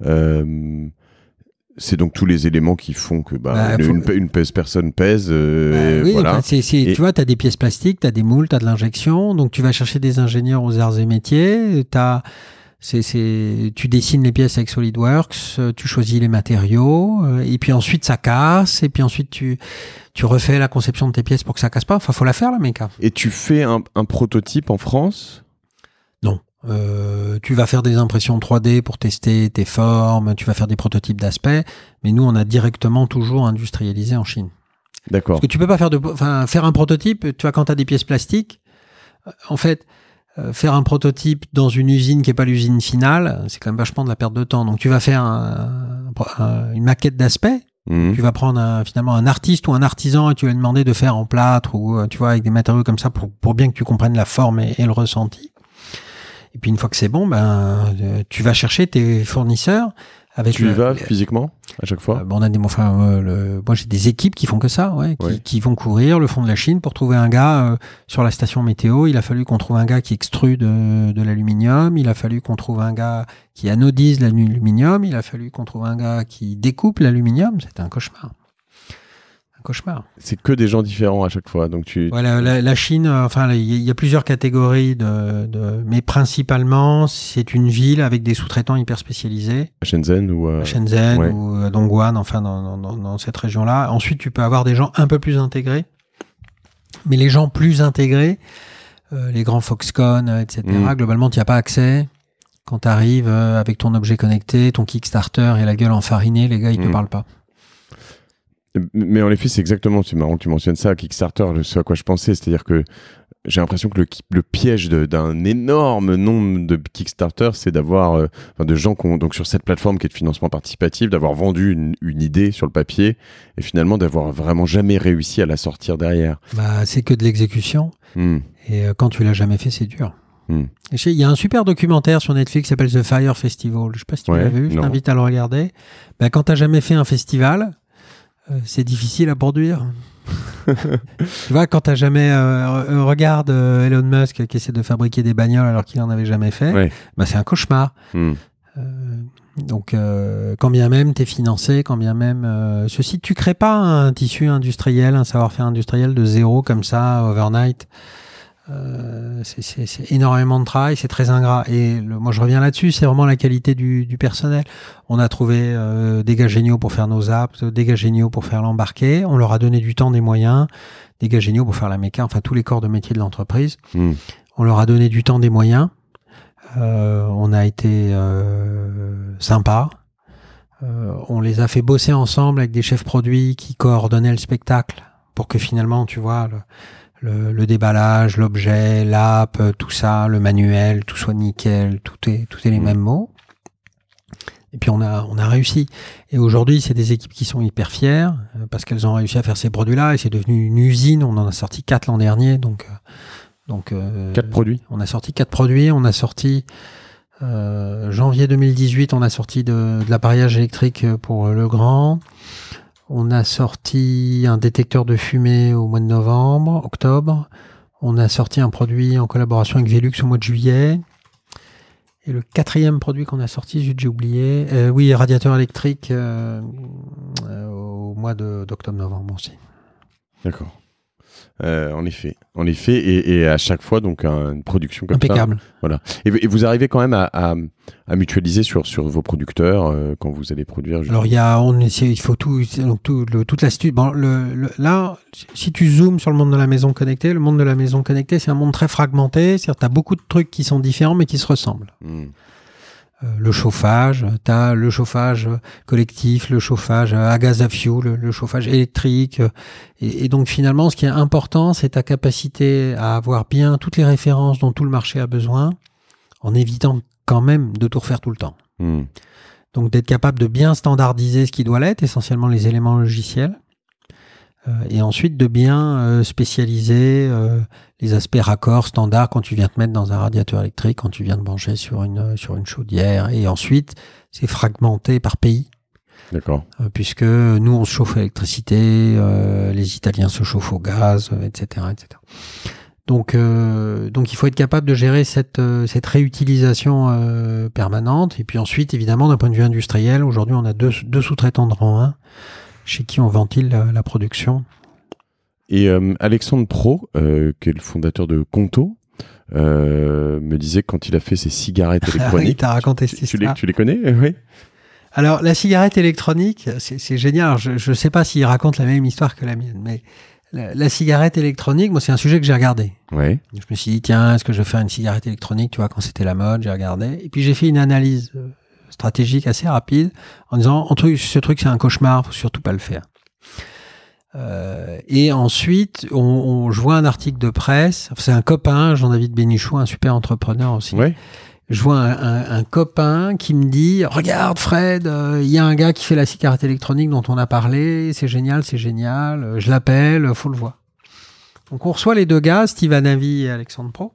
Euh, c'est donc tous les éléments qui font que bah, bah, une, faut... une, une personne pèse. Euh, bah, oui, voilà. c'est, c'est, et... tu vois, tu as des pièces plastiques, tu as des moules, tu as de l'injection. Donc tu vas chercher des ingénieurs aux arts et métiers. T'as, c'est, c'est, tu dessines les pièces avec SolidWorks, tu choisis les matériaux. Et puis ensuite, ça casse. Et puis ensuite, tu, tu refais la conception de tes pièces pour que ça casse pas. Enfin, faut la faire, la méca. Et tu fais un, un prototype en France ? Non. Euh, tu vas faire des impressions trois D pour tester tes formes, tu vas faire des prototypes d'aspect, mais nous on a directement toujours industrialisé en Chine. D'accord. Parce que tu peux pas faire de, enfin faire un prototype, tu vois, quand tu as des pièces plastiques, en fait, euh, faire un prototype dans une usine qui est pas l'usine finale, c'est quand même vachement de la perte de temps. Donc tu vas faire un, un, une maquette d'aspect. Mmh. Tu vas prendre un, finalement un artiste ou un artisan et tu vas lui demander de faire en plâtre ou tu vois avec des matériaux comme ça pour pour bien que tu comprennes la forme et, et le ressenti. Et puis une fois que c'est bon, ben euh, tu vas chercher tes fournisseurs. Avec tu le, y vas le, physiquement à chaque fois. Euh, bon, on a des, enfin, euh, le, moi j'ai des équipes qui font que ça, ouais, qui, ouais. qui vont courir le fond de la Chine pour trouver un gars euh, sur la station météo. Il a fallu qu'on trouve un gars qui extrue de, de l'aluminium. Il a fallu qu'on trouve un gars qui anodise l'aluminium. Il a fallu qu'on trouve un gars qui découpe l'aluminium. C'était un cauchemar. Cauchemar. C'est que des gens différents à chaque fois. Donc tu. Voilà, la, la Chine. Euh, enfin, il y a plusieurs catégories de, de, mais principalement, c'est une ville avec des sous-traitants hyper spécialisés. Shenzhen ou. Euh... Shenzhen ouais. ou euh, Dongguan, enfin dans, dans, dans cette région-là. Ensuite, tu peux avoir des gens un peu plus intégrés, mais les gens plus intégrés, euh, les grands Foxconn, et cetera. Mmh. Globalement, tu n'y as pas accès. Quand tu arrives euh, avec ton objet connecté, ton Kickstarter et la gueule enfarinée, les gars, ils mmh. te parlent pas. Mais en effet, c'est exactement, c'est marrant que tu mentionnes ça, Kickstarter, ce à quoi je pensais, c'est-à-dire que j'ai l'impression que le, le piège de, d'un énorme nombre de Kickstarter, c'est d'avoir, euh, enfin, de gens qui ont, donc sur cette plateforme qui est de financement participatif, d'avoir vendu une, une idée sur le papier et finalement d'avoir vraiment jamais réussi à la sortir derrière. Bah, c'est que de l'exécution. Mm. Et euh, quand tu l'as jamais fait, c'est dur. Mm. Il y a un super documentaire sur Netflix qui s'appelle The Fire Festival. Je sais pas si tu ouais, l'as vu, je non. t'invite à le regarder. Bah, quand t'as jamais fait un festival, Euh, c'est difficile à produire. Tu vois, quand t'as jamais euh, regarde euh, Elon Musk qui essaie de fabriquer des bagnoles alors qu'il en avait jamais fait, ouais. bah c'est un cauchemar. Mm. Euh, donc, euh, quand bien même t'es financé, quand bien même euh, ceci, tu crées pas un tissu industriel, un savoir-faire industriel de zéro comme ça overnight. Euh, c'est, c'est, c'est énormément de travail, c'est très ingrat. Et le, moi, je reviens là-dessus, c'est vraiment la qualité du, du personnel. On a trouvé euh, des gars géniaux pour faire nos apps, des gars géniaux pour faire l'embarqué. On leur a donné du temps, des moyens, des gars géniaux pour faire la méca, enfin tous les corps de métier de l'entreprise. Mmh. On leur a donné du temps, des moyens. Euh, on a été euh, sympa. Euh, on les a fait bosser ensemble avec des chefs produits qui coordonnaient le spectacle pour que finalement, tu vois... Le, Le, le déballage, l'objet, l'app, tout ça, le manuel, tout soit nickel, tout est, tout est les mmh. mêmes mots. Et puis on a, on a réussi. Et aujourd'hui, c'est des équipes qui sont hyper fières euh, parce qu'elles ont réussi à faire ces produits-là et c'est devenu une usine. On en a sorti quatre l'an dernier, donc, euh, donc euh, quatre produits. On a sorti quatre produits. On a sorti euh, janvier deux mille dix-huit, on a sorti de, de l'appareillage électrique pour euh, Legrand. On a sorti un détecteur de fumée au mois de novembre, octobre. On a sorti un produit en collaboration avec Velux au mois de juillet. Et le quatrième produit qu'on a sorti, j'ai oublié, euh, oui, radiateur électrique euh, euh, au mois de, d'octobre-novembre aussi. D'accord. Euh, en effet, en effet, et, et à chaque fois donc un, une production comme impeccable. Ça. Voilà. Et, et vous arrivez quand même à, à, à mutualiser sur sur vos producteurs euh, quand vous allez produire. Justement. Alors il y a, on essaie, il faut tout, donc tout, le, toute l'astuce. Bon, le, le, là, si tu zoomes sur le monde de la maison connectée, le monde de la maison connectée, c'est un monde très fragmenté. C'est-à-dire, t'as beaucoup de trucs qui sont différents mais qui se ressemblent. Mmh. Euh, le chauffage, tu as le chauffage collectif, le chauffage à gaz à fioul, le, le chauffage électrique. Et, et donc finalement, ce qui est important, c'est ta capacité à avoir bien toutes les références dont tout le marché a besoin, en évitant quand même de tout refaire tout le temps. Mmh. Donc d'être capable de bien standardiser ce qui doit l'être, essentiellement les éléments logiciels, euh, et ensuite de bien euh, spécialiser euh, les aspects raccords standards quand tu viens te mettre dans un radiateur électrique, quand tu viens te brancher sur une, sur une chaudière, et ensuite c'est fragmenté par pays. D'accord. Euh, puisque nous on se chauffe à l'électricité, euh, les Italiens se chauffent au gaz, euh, et cetera, et cetera. Donc, euh, donc il faut être capable de gérer cette, euh, cette réutilisation euh, permanente. Et puis ensuite, évidemment, d'un point de vue industriel, aujourd'hui, on a deux, deux sous-traitants de rang un chez qui on ventile la, la production. Et euh, Alexandre Pro, euh, qui est le fondateur de Conto, euh, me disait que quand il a fait ses cigarettes électroniques... Oui, t'as raconté cette tu, tu, histoire. les, tu les connais? Oui. Alors, la cigarette électronique, c'est, c'est génial. Alors, je ne sais pas s'il raconte la même histoire que la mienne, mais... La, la cigarette électronique, moi, c'est un sujet que j'ai regardé. Ouais. Je me suis dit, tiens, est-ce que je vais faire une cigarette électronique, tu vois, quand c'était la mode, j'ai regardé. Et puis, j'ai fait une analyse stratégique assez rapide en disant, en truc, ce truc, c'est un cauchemar, faut surtout pas le faire. Euh, et ensuite, on, on, je vois un article de presse, c'est un copain, Jean-David Bénichou, un super entrepreneur aussi. Ouais. Je vois un, un, un copain qui me dit, regarde Fred, il euh, y a un gars qui fait la cigarette électronique dont on a parlé, c'est génial, c'est génial, je l'appelle, faut le voir. Donc on reçoit les deux gars, Steve Hanavi et Alexandre Pro,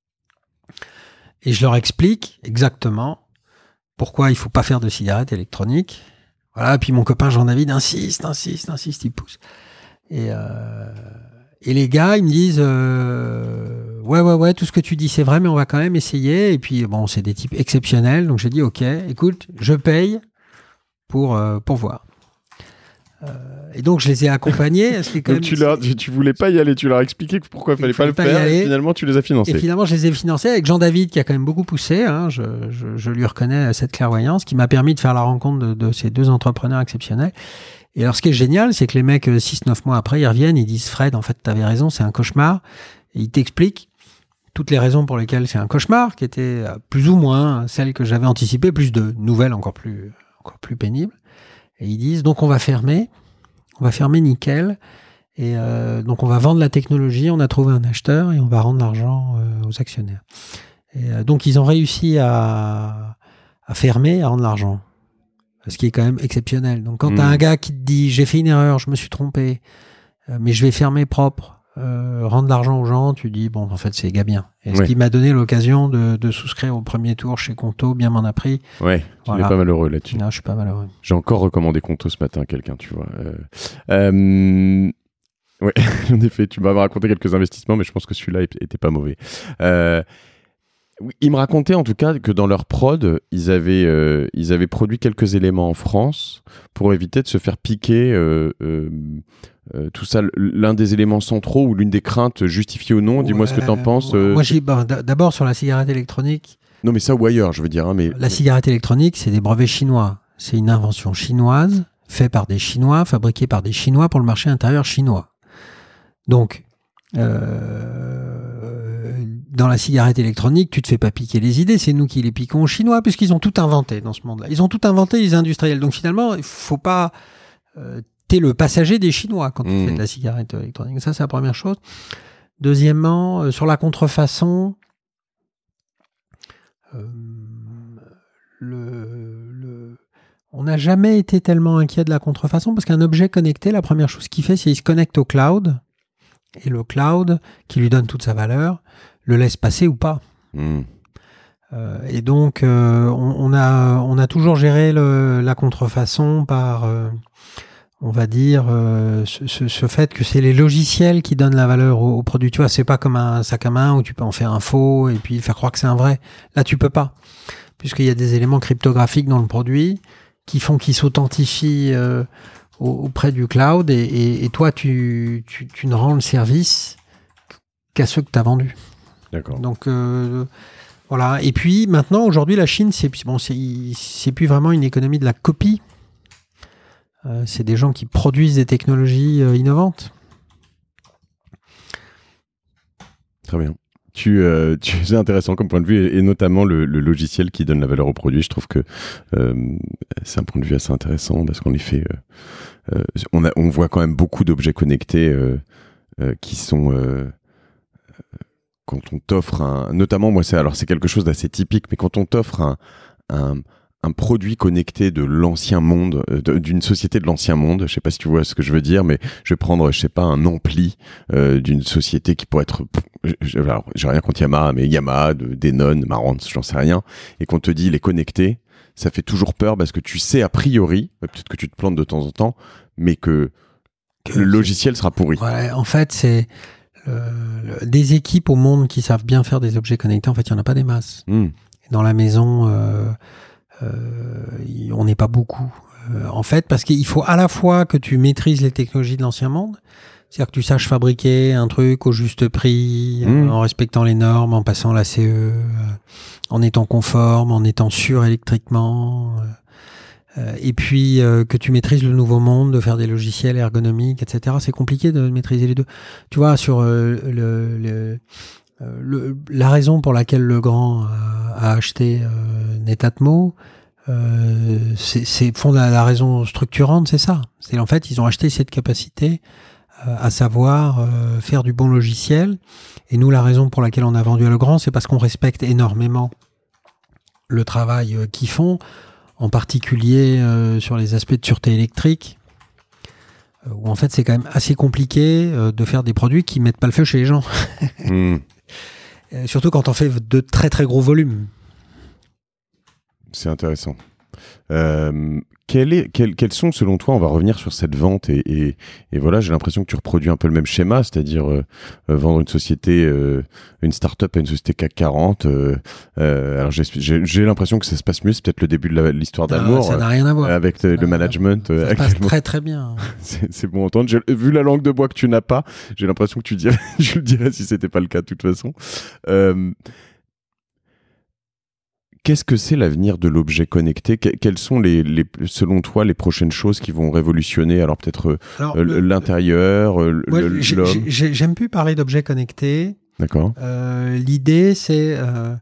et je leur explique exactement pourquoi il faut pas faire de cigarette électronique. Voilà, puis mon copain Jean-David insiste, insiste, insiste, il pousse. Et, euh, et les gars, ils me disent... Euh, Ouais, ouais, ouais, tout ce que tu dis, c'est vrai, mais on va quand même essayer. Et puis, bon, c'est des types exceptionnels. Donc, j'ai dit, OK, écoute, je paye pour, euh, pour voir. Euh, et donc, je les ai accompagnés. C'est quand donc, même, tu, leur, tu, tu voulais pas y aller, tu leur as expliqué pourquoi il fallait pas le pas faire. Et finalement, tu les as financés. Et finalement, je les ai financés avec Jean-David, qui a quand même beaucoup poussé. Hein, je, je, je lui reconnais cette clairvoyance, qui m'a permis de faire la rencontre de, de ces deux entrepreneurs exceptionnels. Et alors, ce qui est génial, c'est que les mecs, six neuf mois après, ils reviennent, ils disent, Fred, en fait, t'avais raison, c'est un cauchemar. Et ils t'expliquent toutes les raisons pour lesquelles c'est un cauchemar, qui étaient plus ou moins celles que j'avais anticipées, plus de nouvelles encore plus, encore plus pénibles. Et ils disent, donc on va fermer, on va fermer nickel, et euh, donc on va vendre la technologie, on a trouvé un acheteur, et on va rendre l'argent euh, aux actionnaires. Et euh, donc ils ont réussi à, à fermer, à rendre l'argent. Ce qui est quand même exceptionnel. Donc quand mmh. tu as un gars qui te dit, j'ai fait une erreur, je me suis trompé, euh, mais je vais fermer propre, Euh, rendre l'argent aux gens, tu dis bon en fait c'est gars bien. Et ouais. Ce qui m'a donné l'occasion de, de souscrire au premier tour chez Conto, bien m'en a pris. Ouais, tu voilà. n'es pas malheureux là-dessus. Non, je suis pas malheureux. J'ai encore recommandé Conto ce matin à quelqu'un, tu vois. Euh, euh, ouais, en effet, tu m'avais raconté quelques investissements, mais je pense que celui-là était pas mauvais. Euh, ils me racontaient en tout cas que dans leur prod, ils avaient, euh, ils avaient produit quelques éléments en France pour éviter de se faire piquer. Euh, euh, Euh, tout ça, l'un des éléments centraux ou l'une des craintes justifiées ou non, ouais, dis-moi ce que t'en penses. Euh... Moi, j'ai, bah, d'abord sur la cigarette électronique. Non, mais ça ou ailleurs, je veux dire. Hein, mais... La cigarette électronique, c'est des brevets chinois. C'est une invention chinoise, faite par des Chinois, fabriquée par des Chinois pour le marché intérieur chinois. Donc, euh, dans la cigarette électronique, tu te fais pas piquer les idées, c'est nous qui les piquons aux Chinois, puisqu'ils ont tout inventé dans ce monde-là. Ils ont tout inventé, les industriels. Donc finalement, il faut pas... Euh, le passager des Chinois quand tu mmh. fais de la cigarette électronique. Ça, c'est la première chose. Deuxièmement, euh, sur la contrefaçon, euh, le, le, on n'a jamais été tellement inquiet de la contrefaçon parce qu'un objet connecté, la première chose qu'il fait, c'est qu'il se connecte au cloud et le cloud, qui lui donne toute sa valeur, le laisse passer ou pas. Mmh. Euh, et donc, euh, on, on, a, on a toujours géré le, la contrefaçon par... Euh, on va dire, euh, ce, ce, ce fait que c'est les logiciels qui donnent la valeur au, au produit. Tu vois, c'est pas comme un sac à main où tu peux en faire un faux et puis faire croire que c'est un vrai. Là, tu peux pas, puisqu'il y a des éléments cryptographiques dans le produit qui font qu'il s'authentifie euh, auprès du cloud et, et, et toi, tu, tu, tu ne rends le service qu'à ceux que tu as vendus. D'accord. Donc, euh, voilà. Et puis, maintenant, aujourd'hui, la Chine, c'est, bon, c'est, c'est plus vraiment une économie de la copie. Euh, c'est des gens qui produisent des technologies euh, innovantes. Très bien. Tu, euh, tu, c'est intéressant comme point de vue et, et notamment le, le logiciel qui donne la valeur au produit. Je trouve que euh, c'est un point de vue assez intéressant parce qu'en effet, euh, euh, on, a, on voit quand même beaucoup d'objets connectés euh, euh, qui sont... Euh, quand on t'offre un... Notamment, moi, c'est, alors c'est quelque chose d'assez typique, mais quand on t'offre un... un un produit connecté de l'ancien monde, de, d'une société de l'ancien monde. Je sais pas si tu vois ce que je veux dire, mais je vais prendre, je sais pas, un ampli euh, d'une société qui pourrait être, je, alors, j'ai rien contre Yamaha, mais Yamaha, de, Denon, Marantz, j'en sais rien, et qu'on te dit il est connecté, ça fait toujours peur parce que tu sais a priori, peut-être que tu te plantes de temps en temps, mais que, que le logiciel sera pourri. Ouais, en fait, c'est le, le, des équipes au monde qui savent bien faire des objets connectés. En fait, il y en a pas des masses. Mmh. Dans la maison, euh, euh, on n'est pas beaucoup. Euh, en fait, parce qu'il faut à la fois que tu maîtrises les technologies de l'ancien monde, c'est-à-dire que tu saches fabriquer un truc au juste prix, mmh. euh, en respectant les normes, en passant la C E, euh, en étant conforme, en étant sûr électriquement. Euh, Euh, et puis euh, que tu maîtrises le nouveau monde, de faire des logiciels ergonomiques, et cetera. C'est compliqué de maîtriser les deux. Tu vois, sur euh, le, le, le, la raison pour laquelle Legrand a, a acheté euh, Netatmo, euh, c'est, c'est fond la, la raison structurante, c'est ça. C'est en fait, ils ont acheté cette capacité euh, à savoir euh, faire du bon logiciel. Et nous, la raison pour laquelle on a vendu à Legrand, c'est parce qu'on respecte énormément le travail euh, qu'ils font. En particulier euh, sur les aspects de sûreté électrique, euh, où en fait c'est quand même assez compliqué euh, de faire des produits qui mettent pas le feu chez les gens. mmh. euh, surtout quand on fait de très très gros volumes. C'est intéressant. Euh, quel est, quel, quels sont, selon toi, on va revenir sur cette vente et, et, et voilà, j'ai l'impression que tu reproduis un peu le même schéma, c'est-à-dire euh, euh, vendre une société, euh, une start-up à une société C A C quarante. Euh, euh, alors j'ai, j'ai, j'ai l'impression que ça se passe mieux, c'est peut-être le début de la, l'histoire d'amour. Non, ça n'a rien à voir. Avec euh, le management. Ça se passe très très bien. c'est, c'est bon à entendre. J'ai, vu la langue de bois que tu n'as pas, j'ai l'impression que tu dirais, je le dirais si c'était pas le cas de toute façon. Euh, Qu'est-ce que c'est l'avenir de l'objet connecté ? Quelles sont, les, les, selon toi, les prochaines choses qui vont révolutionner ? Alors, peut-être alors, euh, le, l'intérieur, euh, ouais, le, j'ai, l'homme j'ai, J'aime plus parler d'objets connectés. D'accord. Euh, l'idée, c'est... Euh,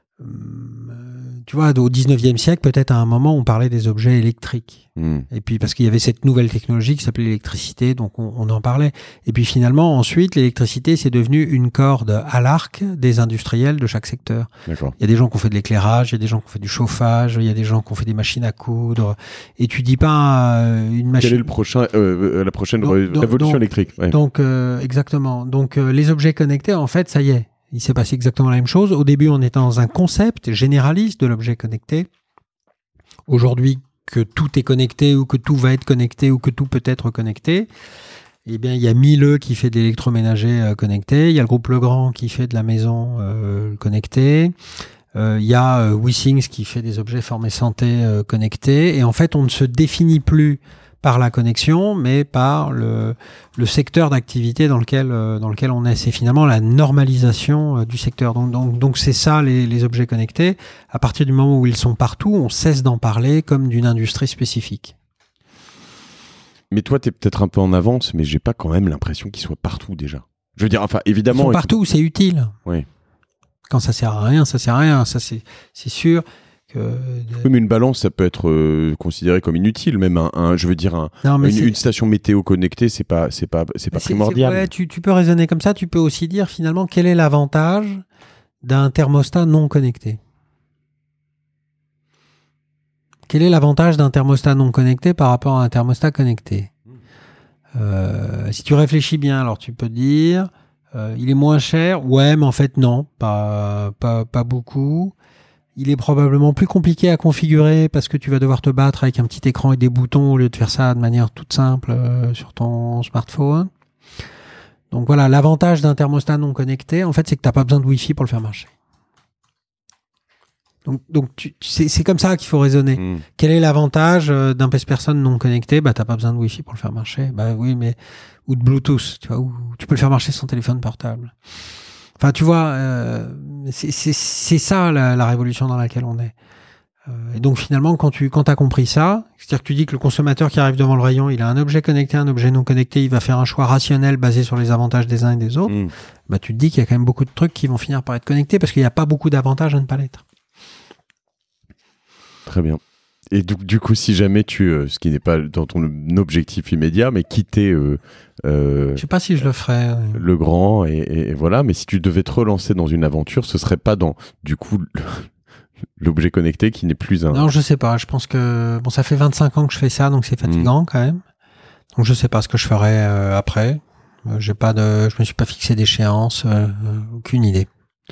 tu vois, au dix-neuvième siècle, peut-être à un moment, on parlait des objets électriques. Mmh. Et puis, parce qu'il y avait cette nouvelle technologie qui s'appelait l'électricité, donc on, on en parlait. Et puis finalement, ensuite, l'électricité, c'est devenu une corde à l'arc des industriels de chaque secteur. D'accord. Il y a des gens qui ont fait de l'éclairage, il y a des gens qui ont fait du chauffage, il y a des gens qui ont fait des machines à coudre. Et tu dis pas euh, une machine... Quel est le prochain, euh, la prochaine donc, révolution donc, électrique ouais. Donc, euh, exactement. Donc, euh, les objets connectés, en fait, ça y est. Il s'est passé exactement la même chose. Au début, on était dans un concept généraliste de l'objet connecté. Aujourd'hui, que tout est connecté ou que tout va être connecté ou que tout peut être connecté, eh bien, il y a Miele qui fait de l'électroménager euh, connecté. Il y a le groupe Legrand qui fait de la maison euh, connectée. Euh, il y a euh, Wissings qui fait des objets formés santé euh, connectés. Et en fait, on ne se définit plus par la connexion, mais par le, le secteur d'activité dans lequel, euh, dans lequel on est. C'est finalement la normalisation euh, du secteur. Donc, donc, donc c'est ça les, les objets connectés. À partir du moment où ils sont partout, on cesse d'en parler comme d'une industrie spécifique. Mais toi, tu es peut-être un peu en avance, mais j'ai pas quand même l'impression qu'ils soient partout déjà. Je veux dire, enfin, évidemment... Ils sont partout où c'est utile. Oui. Quand ça sert à rien, ça sert à rien. Ça, c'est, c'est sûr. Que de... Oui, mais une balance, ça peut être euh, considéré comme inutile, même un, un je veux dire, un, non, une, une station météo connectée, c'est pas, c'est pas, c'est pas c'est, primordial. C'est, ouais, tu, tu peux raisonner comme ça. Tu peux aussi dire finalement quel est l'avantage d'un thermostat non connecté. Quel est l'avantage d'un thermostat non connecté par rapport à un thermostat connecté ? euh, Si tu réfléchis bien, alors tu peux dire, euh, il est moins cher. Ouais, mais en fait non, pas, pas, pas beaucoup. Il est probablement plus compliqué à configurer parce que tu vas devoir te battre avec un petit écran et des boutons au lieu de faire ça de manière toute simple euh, sur ton smartphone. Donc voilà, l'avantage d'un thermostat non connecté, en fait, c'est que tu n'as pas besoin de Wi-Fi pour le faire marcher. Donc, donc tu, c'est, c'est comme ça qu'il faut raisonner. Mmh. Quel est l'avantage euh, d'un P C personne non connecté ? Bah, tu n'as pas besoin de Wi-Fi pour le faire marcher. Bah oui, mais ou de Bluetooth, tu vois, ou tu peux le faire marcher sur ton téléphone portable. Enfin, tu vois, euh, c'est, c'est, c'est ça la, la révolution dans laquelle on est. Euh, et donc finalement, quand tu quand t'as compris ça, c'est-à-dire que tu dis que le consommateur qui arrive devant le rayon, il a un objet connecté, un objet non connecté, il va faire un choix rationnel basé sur les avantages des uns et des autres, mmh. bah, tu te dis qu'il y a quand même beaucoup de trucs qui vont finir par être connectés parce qu'il n'y a pas beaucoup d'avantages à ne pas l'être. Très bien. Et du, du coup, si jamais tu, euh, ce qui n'est pas dans ton objectif immédiat, mais quitter... Euh, euh, je sais pas si je le ferais. Legrand, et, et, et voilà. Mais si tu devais te relancer dans une aventure, ce serait pas dans, du coup, le, l'objet connecté qui n'est plus un... Non, je sais pas. Je pense que bon, ça fait vingt-cinq ans que je fais ça, donc c'est fatigant mmh. quand même. Donc je sais pas ce que je ferai euh, après. Euh, j'ai pas de, je me suis pas fixé d'échéance, euh, aucune idée.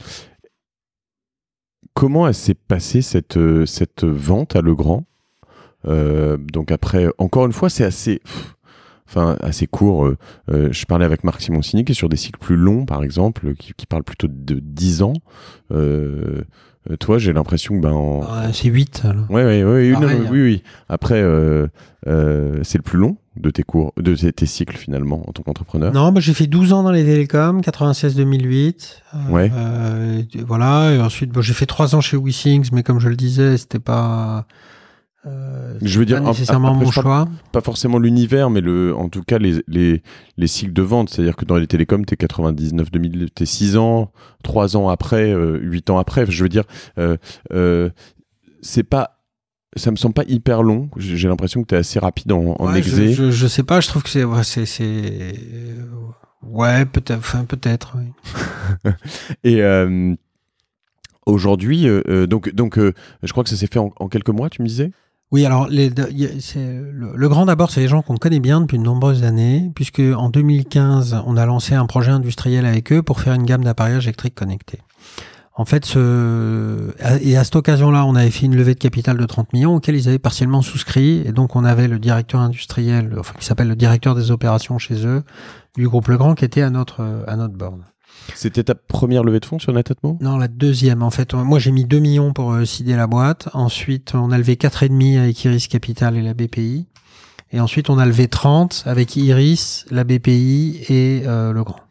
Comment elle s'est passée cette cette vente à Legrand? euh, Donc après, encore une fois, c'est assez... Pff, Enfin, assez court. Euh, euh, je parlais avec Marc Simoncini qui est sur des cycles plus longs, par exemple, qui, qui parle plutôt de dix ans. Euh, euh, toi, j'ai l'impression que ben en... ah, c'est huit. Alors. Ouais, ouais, ouais, Pareil, une, hein. oui, oui. Après, euh, euh, c'est le plus long de tes cours, de tes, tes cycles finalement en tant qu'entrepreneur. Non, bah, j'ai fait douze ans dans les télécoms, quatre-vingt-seize deux mille huit. Euh, ouais. Euh, voilà. Et ensuite, bon, j'ai fait trois ans chez WeThings, mais comme je le disais, c'était pas. Euh, je veux dire, pas nécessairement après, mon choix. Pas forcément l'univers, mais le, en tout cas les, les, les cycles de vente. C'est-à-dire que dans les télécoms, t'es quatre-vingt-dix-neuf deux mille, t'es six ans, trois ans après, euh, huit ans après. Je veux dire, euh, euh, c'est pas, ça me semble pas hyper long. J'ai, j'ai l'impression que t'es assez rapide en, en ouais, exé. Je, je, je sais pas. Je trouve que c'est, ouais, c'est, c'est, ouais, peut-être, enfin, peut-être. Oui. Et euh, aujourd'hui, euh, donc, donc, euh, je crois que ça s'est fait en, en quelques mois. Tu me disais? Oui, alors les, c'est, le, le grand d'abord, c'est les gens qu'on connaît bien depuis de nombreuses années, puisque en deux mille quinze, on a lancé un projet industriel avec eux pour faire une gamme d'appareillages électriques connectés. En fait, ce, et à cette occasion-là, on avait fait une levée de capital de trente millions auquel ils avaient partiellement souscrit, et donc on avait le directeur industriel, enfin qui s'appelle le directeur des opérations chez eux, du groupe Legrand, qui était à notre à notre board. C'était ta première levée de fonds sur Netatmo ? Non, la deuxième. En fait, moi, j'ai mis deux millions pour euh, seeder la boîte. Ensuite, on a levé quatre virgule cinq avec Iris Capital et la B P I. Et ensuite, on a levé trente avec Iris, la B P I et euh, Legrand.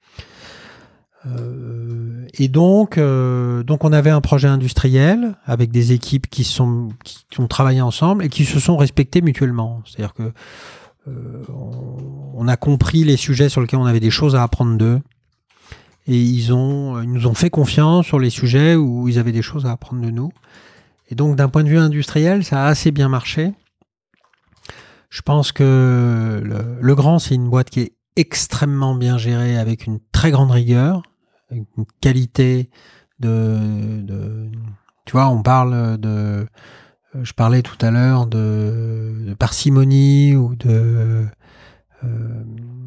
Euh, et donc, euh, donc, on avait un projet industriel avec des équipes qui, sont, qui, qui ont travaillé ensemble et qui se sont respectées mutuellement. C'est-à-dire que euh, on, on a compris les sujets sur lesquels on avait des choses à apprendre d'eux. Et ils, ont, ils nous ont fait confiance sur les sujets où ils avaient des choses à apprendre de nous. Et donc, d'un point de vue industriel, ça a assez bien marché. Je pense que le, Legrand, c'est une boîte qui est extrêmement bien gérée, avec une très grande rigueur, avec une qualité de... de tu vois, on parle de... Je parlais tout à l'heure de, de parcimonie ou de... Euh,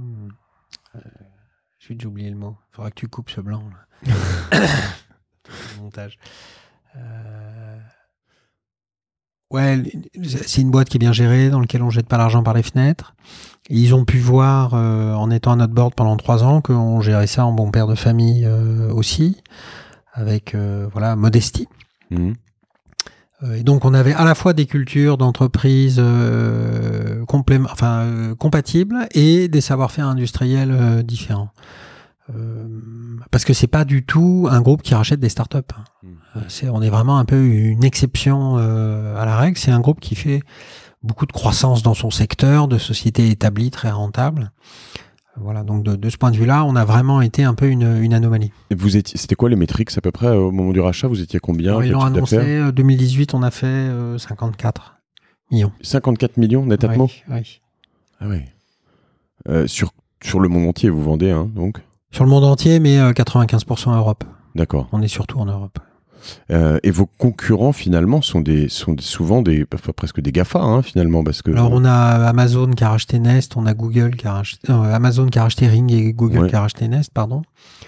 J'ai oublié le mot. Il faudra que tu coupes ce blanc. Là. Montage. Euh... Ouais, c'est une boîte qui est bien gérée, dans laquelle on ne jette pas l'argent par les fenêtres. Et ils ont pu voir, euh, en étant à notre board pendant trois ans, qu'on gérait ça en bon père de famille euh, aussi, avec euh, voilà, modestie. Mmh. Euh, et donc, on avait à la fois des cultures d'entreprise euh, complém- enfin, euh, compatibles et des savoir-faire industriels euh, différents. Euh, parce que c'est pas du tout un groupe qui rachète des startups. Mmh. C'est, on est vraiment un peu une exception euh, à la règle. C'est un groupe qui fait beaucoup de croissance dans son secteur, de sociétés établies, très rentables. Voilà, donc de, de ce point de vue-là, on a vraiment été un peu une, une anomalie. Et vous étiez, c'était quoi les métriques à peu près au moment du rachat? Vous étiez combien? Alors, ils l'ont annoncé, euh, deux mille dix-huit, on a fait euh, cinquante-quatre millions. cinquante-quatre millions Netatmo? Oui, oui. Ah oui. Euh, sur, sur le monde entier, vous vendez, hein, donc? Sur le monde entier, mais euh, quatre-vingt-quinze pour cent Europe. D'accord. On est surtout en Europe. Euh, et vos concurrents, finalement, sont, des, sont souvent des, enfin, presque des GAFA, hein, finalement, parce que... Alors, on a Amazon qui a racheté Nest, on a Google qui a racheté... Euh, Amazon qui a racheté Ring et Google ouais. qui a racheté Nest, pardon.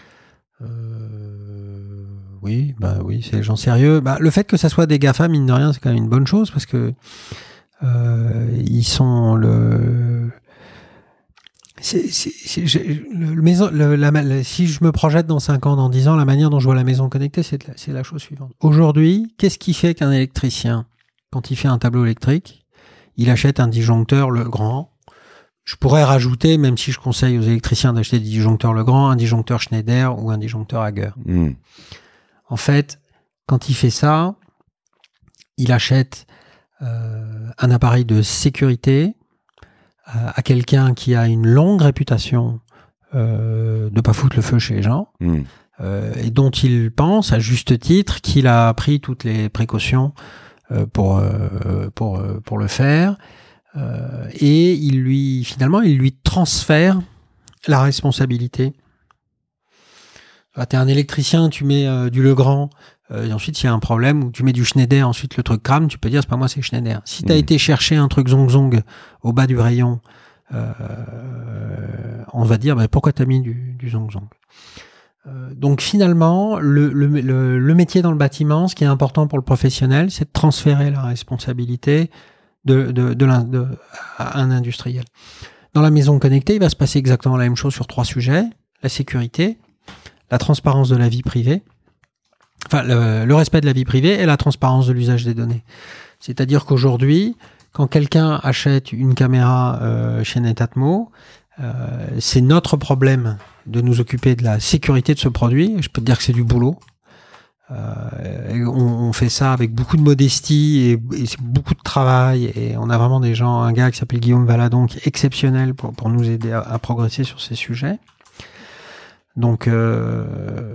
Euh, oui, bah oui, c'est les gens sérieux. Bah, le fait que ça soit des GAFA, mine de rien, c'est quand même une bonne chose, parce que euh, ils sont le... C'est, c'est, c'est, le, le maison, le, la, la, si je me projette dans cinq ans, dans dix ans, la manière dont je vois la maison connectée, c'est la, c'est la chose suivante. Aujourd'hui, qu'est-ce qui fait qu'un électricien, quand il fait un tableau électrique, il achète un disjoncteur Legrand? Je pourrais rajouter, même si je conseille aux électriciens d'acheter des disjoncteurs Legrand, un disjoncteur Schneider ou un disjoncteur Hager. Mmh. En fait, quand il fait ça, il achète euh, un appareil de sécurité à quelqu'un qui a une longue réputation euh, de pas foutre le feu chez les gens mmh. euh, et dont il pense à juste titre qu'il a pris toutes les précautions euh, pour euh, pour pour le faire euh, et il lui finalement il lui transfère la responsabilité. Ah, t'es un électricien, tu mets euh, du Legrand Euh, et ensuite, s'il y a un problème où tu mets du Schneider, ensuite le truc crame, tu peux dire c'est pas moi, c'est Schneider. Si tu as mmh. été chercher un truc Zong Zong au bas du rayon, euh, on va dire bah, pourquoi tu as mis du, du Zong Zong. Euh, donc finalement, le, le, le, le métier dans le bâtiment, ce qui est important pour le professionnel, c'est de transférer la responsabilité de, de, de, l'in, de à un industriel. Dans la maison connectée, il va se passer exactement la même chose sur trois sujets: la sécurité, la transparence de la vie privée, enfin le, le respect de la vie privée et la transparence de l'usage des données. C'est-à-dire qu'aujourd'hui, quand quelqu'un achète une caméra euh, chez Netatmo, euh, c'est notre problème de nous occuper de la sécurité de ce produit. Je peux te dire que c'est du boulot. Euh, on, on fait ça avec beaucoup de modestie et, et c'est beaucoup de travail. Et on a vraiment des gens, un gars qui s'appelle Guillaume Valadon, qui est exceptionnel pour, pour nous aider à, à progresser sur ces sujets. Donc, euh,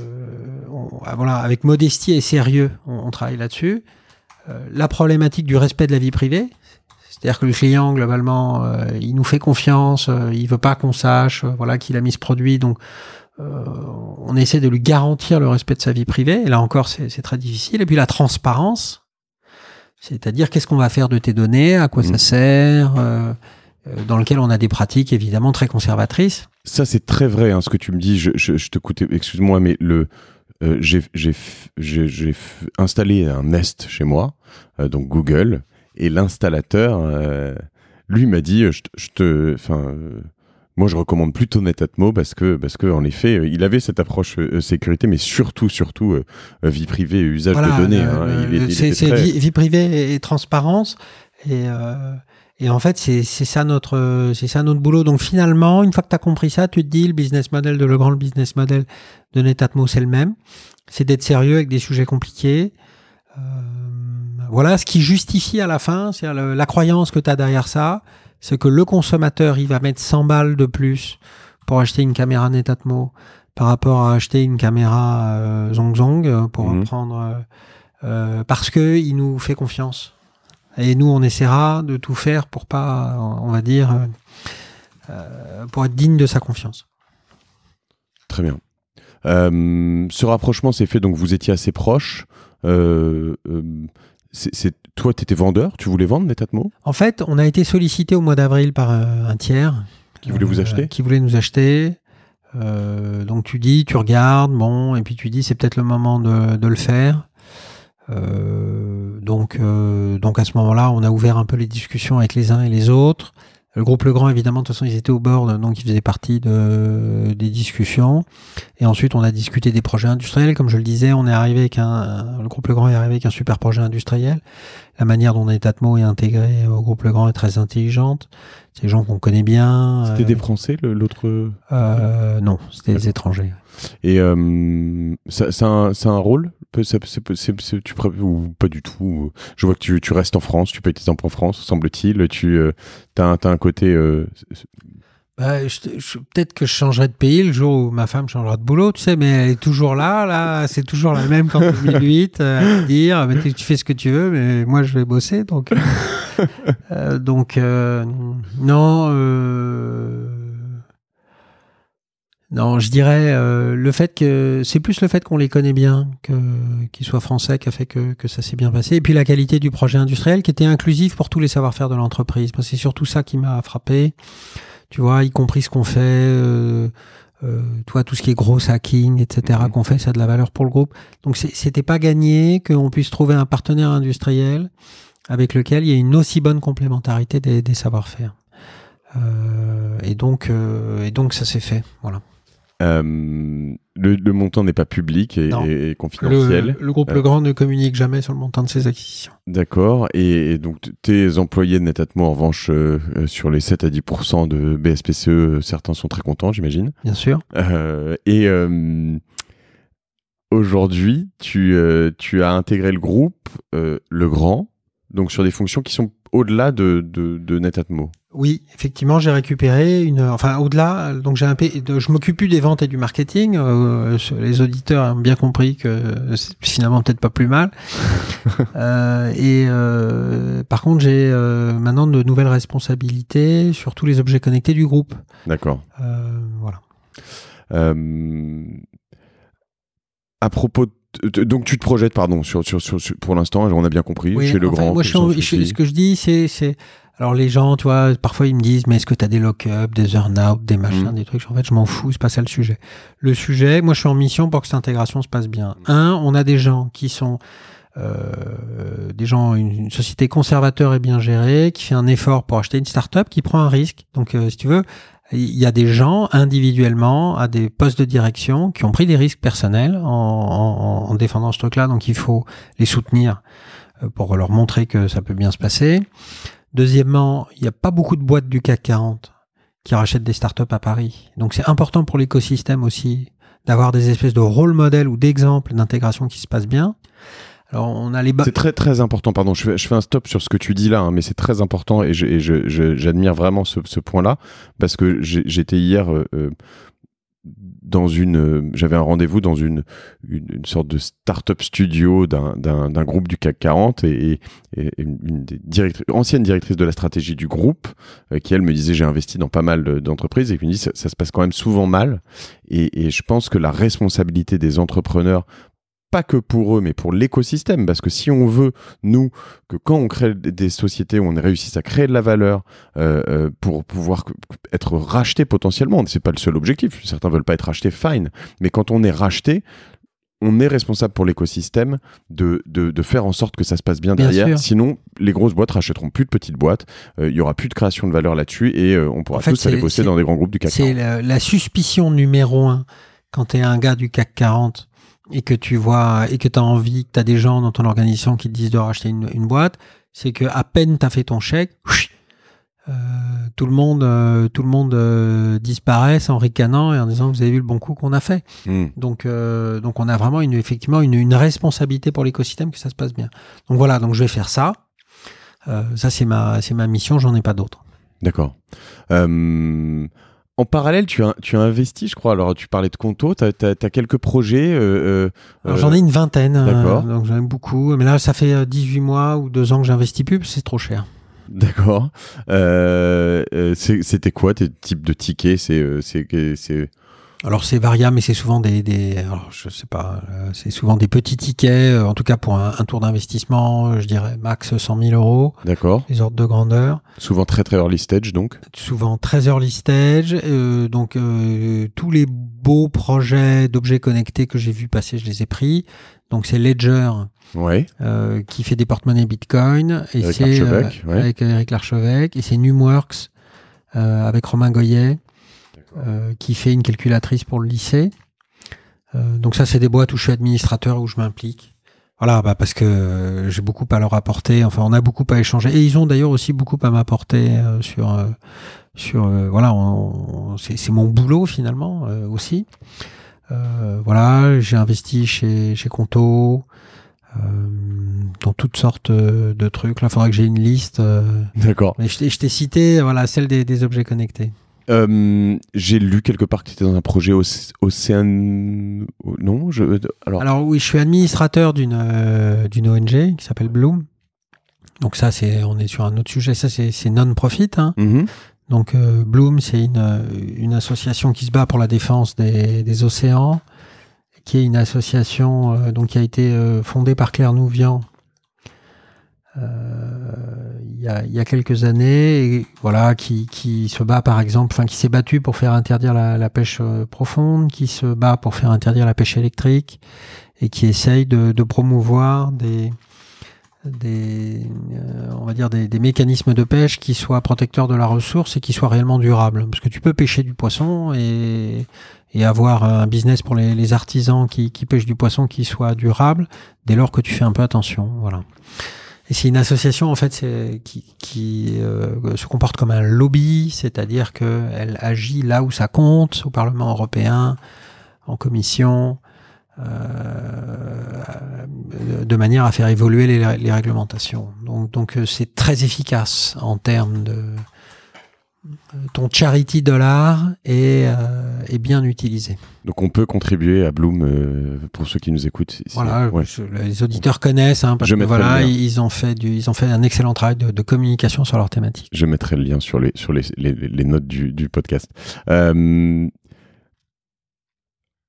on, voilà, avec modestie et sérieux, on, on travaille là-dessus. Euh, la problématique du respect de la vie privée, c'est-à-dire que le client, globalement, euh, il nous fait confiance, euh, il veut pas qu'on sache, euh, voilà, qu'il a mis ce produit, donc euh, on essaie de lui garantir le respect de sa vie privée. Et là encore, c'est, c'est très difficile. Et puis la transparence, c'est-à-dire qu'est-ce qu'on va faire de tes données, à quoi mmh. ça sert, euh, dans lequel on a des pratiques évidemment très conservatrices. Ça, c'est très vrai, hein, ce que tu me dis. Je, je, je te coûte, excuse-moi, mais le euh, j'ai, j'ai, j'ai, j'ai installé un Nest chez moi, euh, donc Google, et l'installateur, euh, lui m'a dit, je, je te, enfin. Euh, Moi, je recommande plutôt Netatmo parce que, parce que, en effet, il avait cette approche euh, sécurité, mais surtout, surtout euh, vie privée et usage voilà, de données. Le, hein. Il, il c'est c'est très... vie, vie privée et transparence. Et, euh, et en fait, c'est, c'est ça notre, c'est ça notre boulot. Donc finalement, une fois que tu as compris ça, tu te dis le business model de Legrand, le business model de Netatmo, c'est le même. C'est d'être sérieux avec des sujets compliqués. Euh, voilà, ce qui justifie à la fin, c'est le, la croyance que tu as derrière ça. C'est que le consommateur, il va mettre cent balles de plus pour acheter une caméra Netatmo par rapport à acheter une caméra euh, Zong Zong pour mmh. prendre euh, parce que il nous fait confiance. Et nous, on essaiera de tout faire pour pas, on va dire, euh, pour être digne de sa confiance. Très bien. Euh, ce rapprochement s'est fait, donc vous étiez assez proches. Euh, euh, c'est, c'est, toi, tu étais vendeur, tu voulais vendre Netatmo ? En fait, on a été sollicité au mois d'avril par euh, un tiers. Qui voulait euh, vous acheter ? Qui voulait nous acheter. Euh, donc tu dis, tu regardes, bon, et puis tu dis, c'est peut-être le moment de, de le faire. Euh, donc, euh, donc à ce moment-là, on a ouvert un peu les discussions avec les uns et les autres. Le groupe Legrand, évidemment, de toute façon, ils étaient au board, donc ils faisaient partie de, des discussions. Et ensuite, on a discuté des projets industriels. Comme je le disais, on est arrivé avec un, un le groupe Legrand est arrivé avec un super projet industriel. La manière dont Netatmo est intégré au groupe Legrand est très intelligente. C'est des gens qu'on connaît bien. C'était euh, des Français, le, l'autre euh, Non, c'était des étrangers. Et euh, ça, ça, a un, ça a un rôle c'est, c'est, c'est, c'est, tu, ou pas du tout. Je vois que tu, tu restes en France, tu payes tes impôts en France, semble-t-il. Tu euh, as, as un côté... Euh, bah, je, je, peut-être que je changerai de pays le jour où ma femme changera de boulot, tu sais, mais elle est toujours là, là, c'est toujours la même qu'en deux mille huit, euh, à dire, mais tu fais ce que tu veux, mais moi je vais bosser, donc... euh, donc, euh, non... Euh, Non, je dirais euh, le fait que c'est plus le fait qu'on les connaît bien, que qu'ils soient français, qui a fait que que ça s'est bien passé. Et puis la qualité du projet industriel qui était inclusif pour tous les savoir-faire de l'entreprise. Parce que c'est surtout ça qui m'a frappé. Tu vois, y compris ce qu'on fait, euh, euh, toi tout ce qui est gros hacking, et cetera. Mmh. Qu'on fait, ça a de la valeur pour le groupe. Donc c'est, c'était pas gagné qu'on puisse trouver un partenaire industriel avec lequel il y a une aussi bonne complémentarité des, des savoir-faire. Euh, et donc euh, et donc ça s'est fait. Voilà. Euh, le, le montant n'est pas public et, et, et confidentiel. Le, le groupe euh, Legrand ne communique jamais sur le montant de ses acquisitions. D'accord. Et, et donc, tes employés de Netatmo, en revanche, euh, sur les sept à dix pour cent de B S P C E, certains sont très contents, j'imagine. Bien sûr. Euh, et euh, aujourd'hui, tu, euh, tu as intégré le groupe euh, Legrand, donc sur des fonctions qui sont au-delà de, de, de Netatmo. Oui, effectivement, j'ai récupéré une, enfin au-delà, donc j'ai un P, je m'occupe plus des ventes et du marketing. Euh, les auditeurs ont bien compris que c'est finalement peut-être pas plus mal. euh, et euh, par contre, j'ai euh, maintenant de nouvelles responsabilités sur tous les objets connectés du groupe. D'accord. Euh, voilà. Euh, à propos de Donc tu te projettes, pardon, sur, sur, sur, sur pour l'instant, on a bien compris, oui, chez le enfin, grand. Moi, je suis en, je, ce que je dis, c'est, c'est, alors les gens, tu vois, parfois ils me disent, mais est-ce que tu as des lock-up, des earn-out, des machins, mmh. des trucs. En fait, je m'en fous, c'est pas ça le sujet. Le sujet, moi, je suis en mission pour que cette intégration se passe bien. Un, on a des gens qui sont euh, des gens, une, une société conservateur et bien gérée, qui fait un effort pour acheter une start-up, qui prend un risque. Donc, euh, si tu veux, il y a des gens individuellement à des postes de direction qui ont pris des risques personnels en, en, en défendant ce truc-là. Donc, il faut les soutenir pour leur montrer que ça peut bien se passer. Deuxièmement, il n'y a pas beaucoup de boîtes du C A C quarante qui rachètent des startups à Paris. Donc, c'est important pour l'écosystème aussi d'avoir des espèces de rôle modèles ou d'exemples d'intégration qui se passent bien. Alors, on a les ba- c'est très très important, pardon, je fais, je fais un stop sur ce que tu dis là, hein, mais c'est très important et, je, et je, je, j'admire vraiment ce, ce point-là, parce que j'ai, j'étais hier euh, dans une, euh, j'avais un rendez-vous dans une, une, une sorte de start-up studio d'un, d'un, d'un groupe du C A C quarante et, et, et une des directrices, ancienne directrice de la stratégie du groupe, euh, qui elle me disait j'ai investi dans pas mal d'entreprises et qui me dit ça, ça se passe quand même souvent mal et, et je pense que la responsabilité des entrepreneurs, pas que pour eux, mais pour l'écosystème. Parce que si on veut, nous, que quand on crée des sociétés où on réussisse à créer de la valeur euh, euh, pour pouvoir être racheté potentiellement, c'est pas le seul objectif. Certains veulent pas être rachetés, fine. Mais quand on est racheté, on est responsable pour l'écosystème de, de, de faire en sorte que ça se passe bien, bien derrière. Sûr. Sinon, les grosses boîtes rachèteront plus de petites boîtes. Il euh, y aura plus de création de valeur là-dessus et euh, on pourra en fait, tous aller bosser dans des grands groupes du C A C quarante. C'est la, la suspicion numéro un quand tu es un gars du C A C quarante et que tu vois et que tu as envie, que tu as des gens dans ton organisation qui te disent de racheter une, une boîte, c'est que à peine tu as fait ton chèque, euh, tout le monde, euh, tout le monde euh, disparaît en ricanant et en disant vous avez vu le bon coup qu'on a fait. Mmh. Donc, euh, donc on a vraiment une, effectivement une, une responsabilité pour l'écosystème que ça se passe bien. Donc voilà, donc je vais faire ça. Euh, ça c'est ma, c'est ma mission, j'en ai pas d'autre. D'accord. Euh... En parallèle, tu as, tu as investi, je crois. Alors, tu parlais de Conto, tu as quelques projets. Euh, euh, j'en ai une vingtaine. D'accord. Euh, donc, j'en ai beaucoup. Mais là, ça fait dix-huit mois ou deux ans que j'investis plus, c'est trop cher. D'accord. Euh, euh, C'était quoi tes types de tickets? C'est, c'est, c'est... Alors c'est variable, mais c'est souvent des, des alors je sais pas, euh, c'est souvent des petits tickets. Euh, en tout cas pour un, un tour d'investissement, euh, je dirais max cent mille euros. D'accord. Les ordres de grandeur. Souvent très très early stage donc. Souvent très early stage. Euh, donc euh, tous les beaux projets d'objets connectés que j'ai vu passer, je les ai pris. Donc c'est Ledger. Ouais. Euh, qui fait des porte-monnaies Bitcoin et Eric c'est Larchevêque, euh, ouais. avec Eric Larchevêque et c'est Numworks euh, avec Romain Goyet. Euh, qui fait une calculatrice pour le lycée. Euh, donc ça, c'est des boîtes où je suis administrateur, où je m'implique. Voilà, bah parce que euh, j'ai beaucoup à leur apporter. Enfin, on a beaucoup à échanger. Et ils ont d'ailleurs aussi beaucoup à m'apporter euh, sur... Euh, sur euh, voilà, on, on, c'est, c'est mon boulot finalement euh, aussi. Euh, voilà, j'ai investi chez, chez Conto, euh, dans toutes sortes de trucs. Là, il faudra que j'ai une liste. Euh, D'accord. Mais je, je t'ai cité, voilà, celle des, des objets connectés. Euh, j'ai lu quelque part que tu étais dans un projet Océan... Non je... alors... Alors oui, je suis administrateur d'une, euh, d'une O N G qui s'appelle Bloom. Donc ça, c'est, on est sur un autre sujet. Ça, c'est, c'est non-profit. Hein. Mm-hmm. Donc euh, Bloom, c'est une, une association qui se bat pour la défense des, des océans, qui est une association euh, donc, qui a été euh, fondée par Claire Nouvian Euh, il, y a, il y a quelques années, et, voilà, qui, qui se bat par exemple, enfin qui s'est battu pour faire interdire la, la pêche euh, profonde, qui se bat pour faire interdire la pêche électrique, et qui essaye de, de promouvoir des, des, euh, on va dire des, des mécanismes de pêche qui soient protecteurs de la ressource et qui soient réellement durables. Parce que tu peux pêcher du poisson et, et avoir un business pour les, les artisans qui, qui pêchent du poisson qui soit durable, dès lors que tu fais un peu attention, voilà. Et c'est une association en fait c'est, qui, qui euh, se comporte comme un lobby, c'est-à-dire qu'elle agit là où ça compte, au Parlement européen, en commission, euh, de manière à faire évoluer les, les réglementations. Donc, donc c'est très efficace en termes de... Ton charity dollar est, euh, est bien utilisé. Donc on peut contribuer à Bloom euh, pour ceux qui nous écoutent. Voilà, ouais. je, les auditeurs connaissent hein, parce je que voilà, ils ont fait du, ils ont fait un excellent travail de, de communication sur leur thématique. Je mettrai le lien sur les sur les, les, les notes du, du podcast. Euh,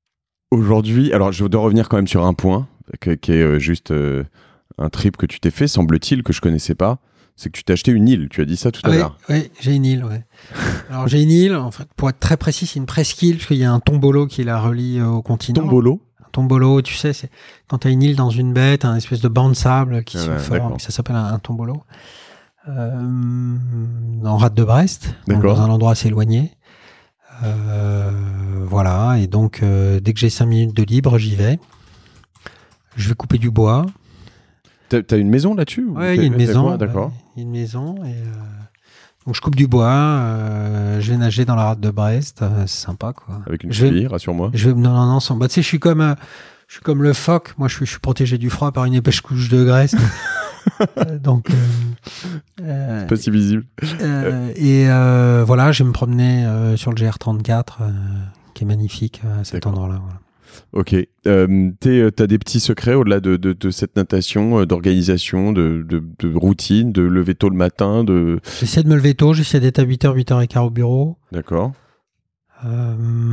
Aujourd'hui, alors je dois revenir quand même sur un point, que, qui est euh, juste euh, un trip que tu t'es fait, semble-t-il, que je connaissais pas. C'est que tu t'es acheté une île, tu as dit ça tout à oui, l'heure. Oui, j'ai une île, ouais. Alors j'ai une île, en fait, pour être très précis, c'est une presqu'île, parce qu'il y a un tombolo qui la relie au continent. Tombolo Un tombolo, tu sais, c'est quand tu as une île dans une baie, tu as un espèce de banc de sable qui ah se ouais, forme, d'accord. ça s'appelle un, un tombolo. Euh, en rade de Brest, donc dans un endroit assez éloigné. Euh, voilà, et donc euh, dès que j'ai cinq minutes de libre, j'y vais. Je vais couper du bois. T'as, t'as une maison là-dessus? Ouais, il y a une maison. Quoi, d'accord. Il y a une maison. Et, euh, donc je coupe du bois, euh, je vais nager dans la rade de Brest, euh, c'est sympa quoi. Avec une je fille, vais, rassure-moi. Je vais, non, non, non, sans, bah, tu sais, je suis comme, euh, je suis comme le phoque. Moi, je suis, je suis protégé du froid par une épaisse couche de graisse. euh, donc, euh, euh, c'est pas si visible. Euh, et euh, voilà, je vais me promener euh, sur le G R trente-quatre, euh, qui est magnifique à cet D'accord. endroit-là. Voilà. Ok. Euh, t'es, t'as des petits secrets au-delà de, de, de cette natation, euh, d'organisation, de, de, de routine, de lever tôt le matin, de... J'essaie de me lever tôt, j'essaie d'être à huit heures, huit heures quinze au bureau. D'accord. Euh,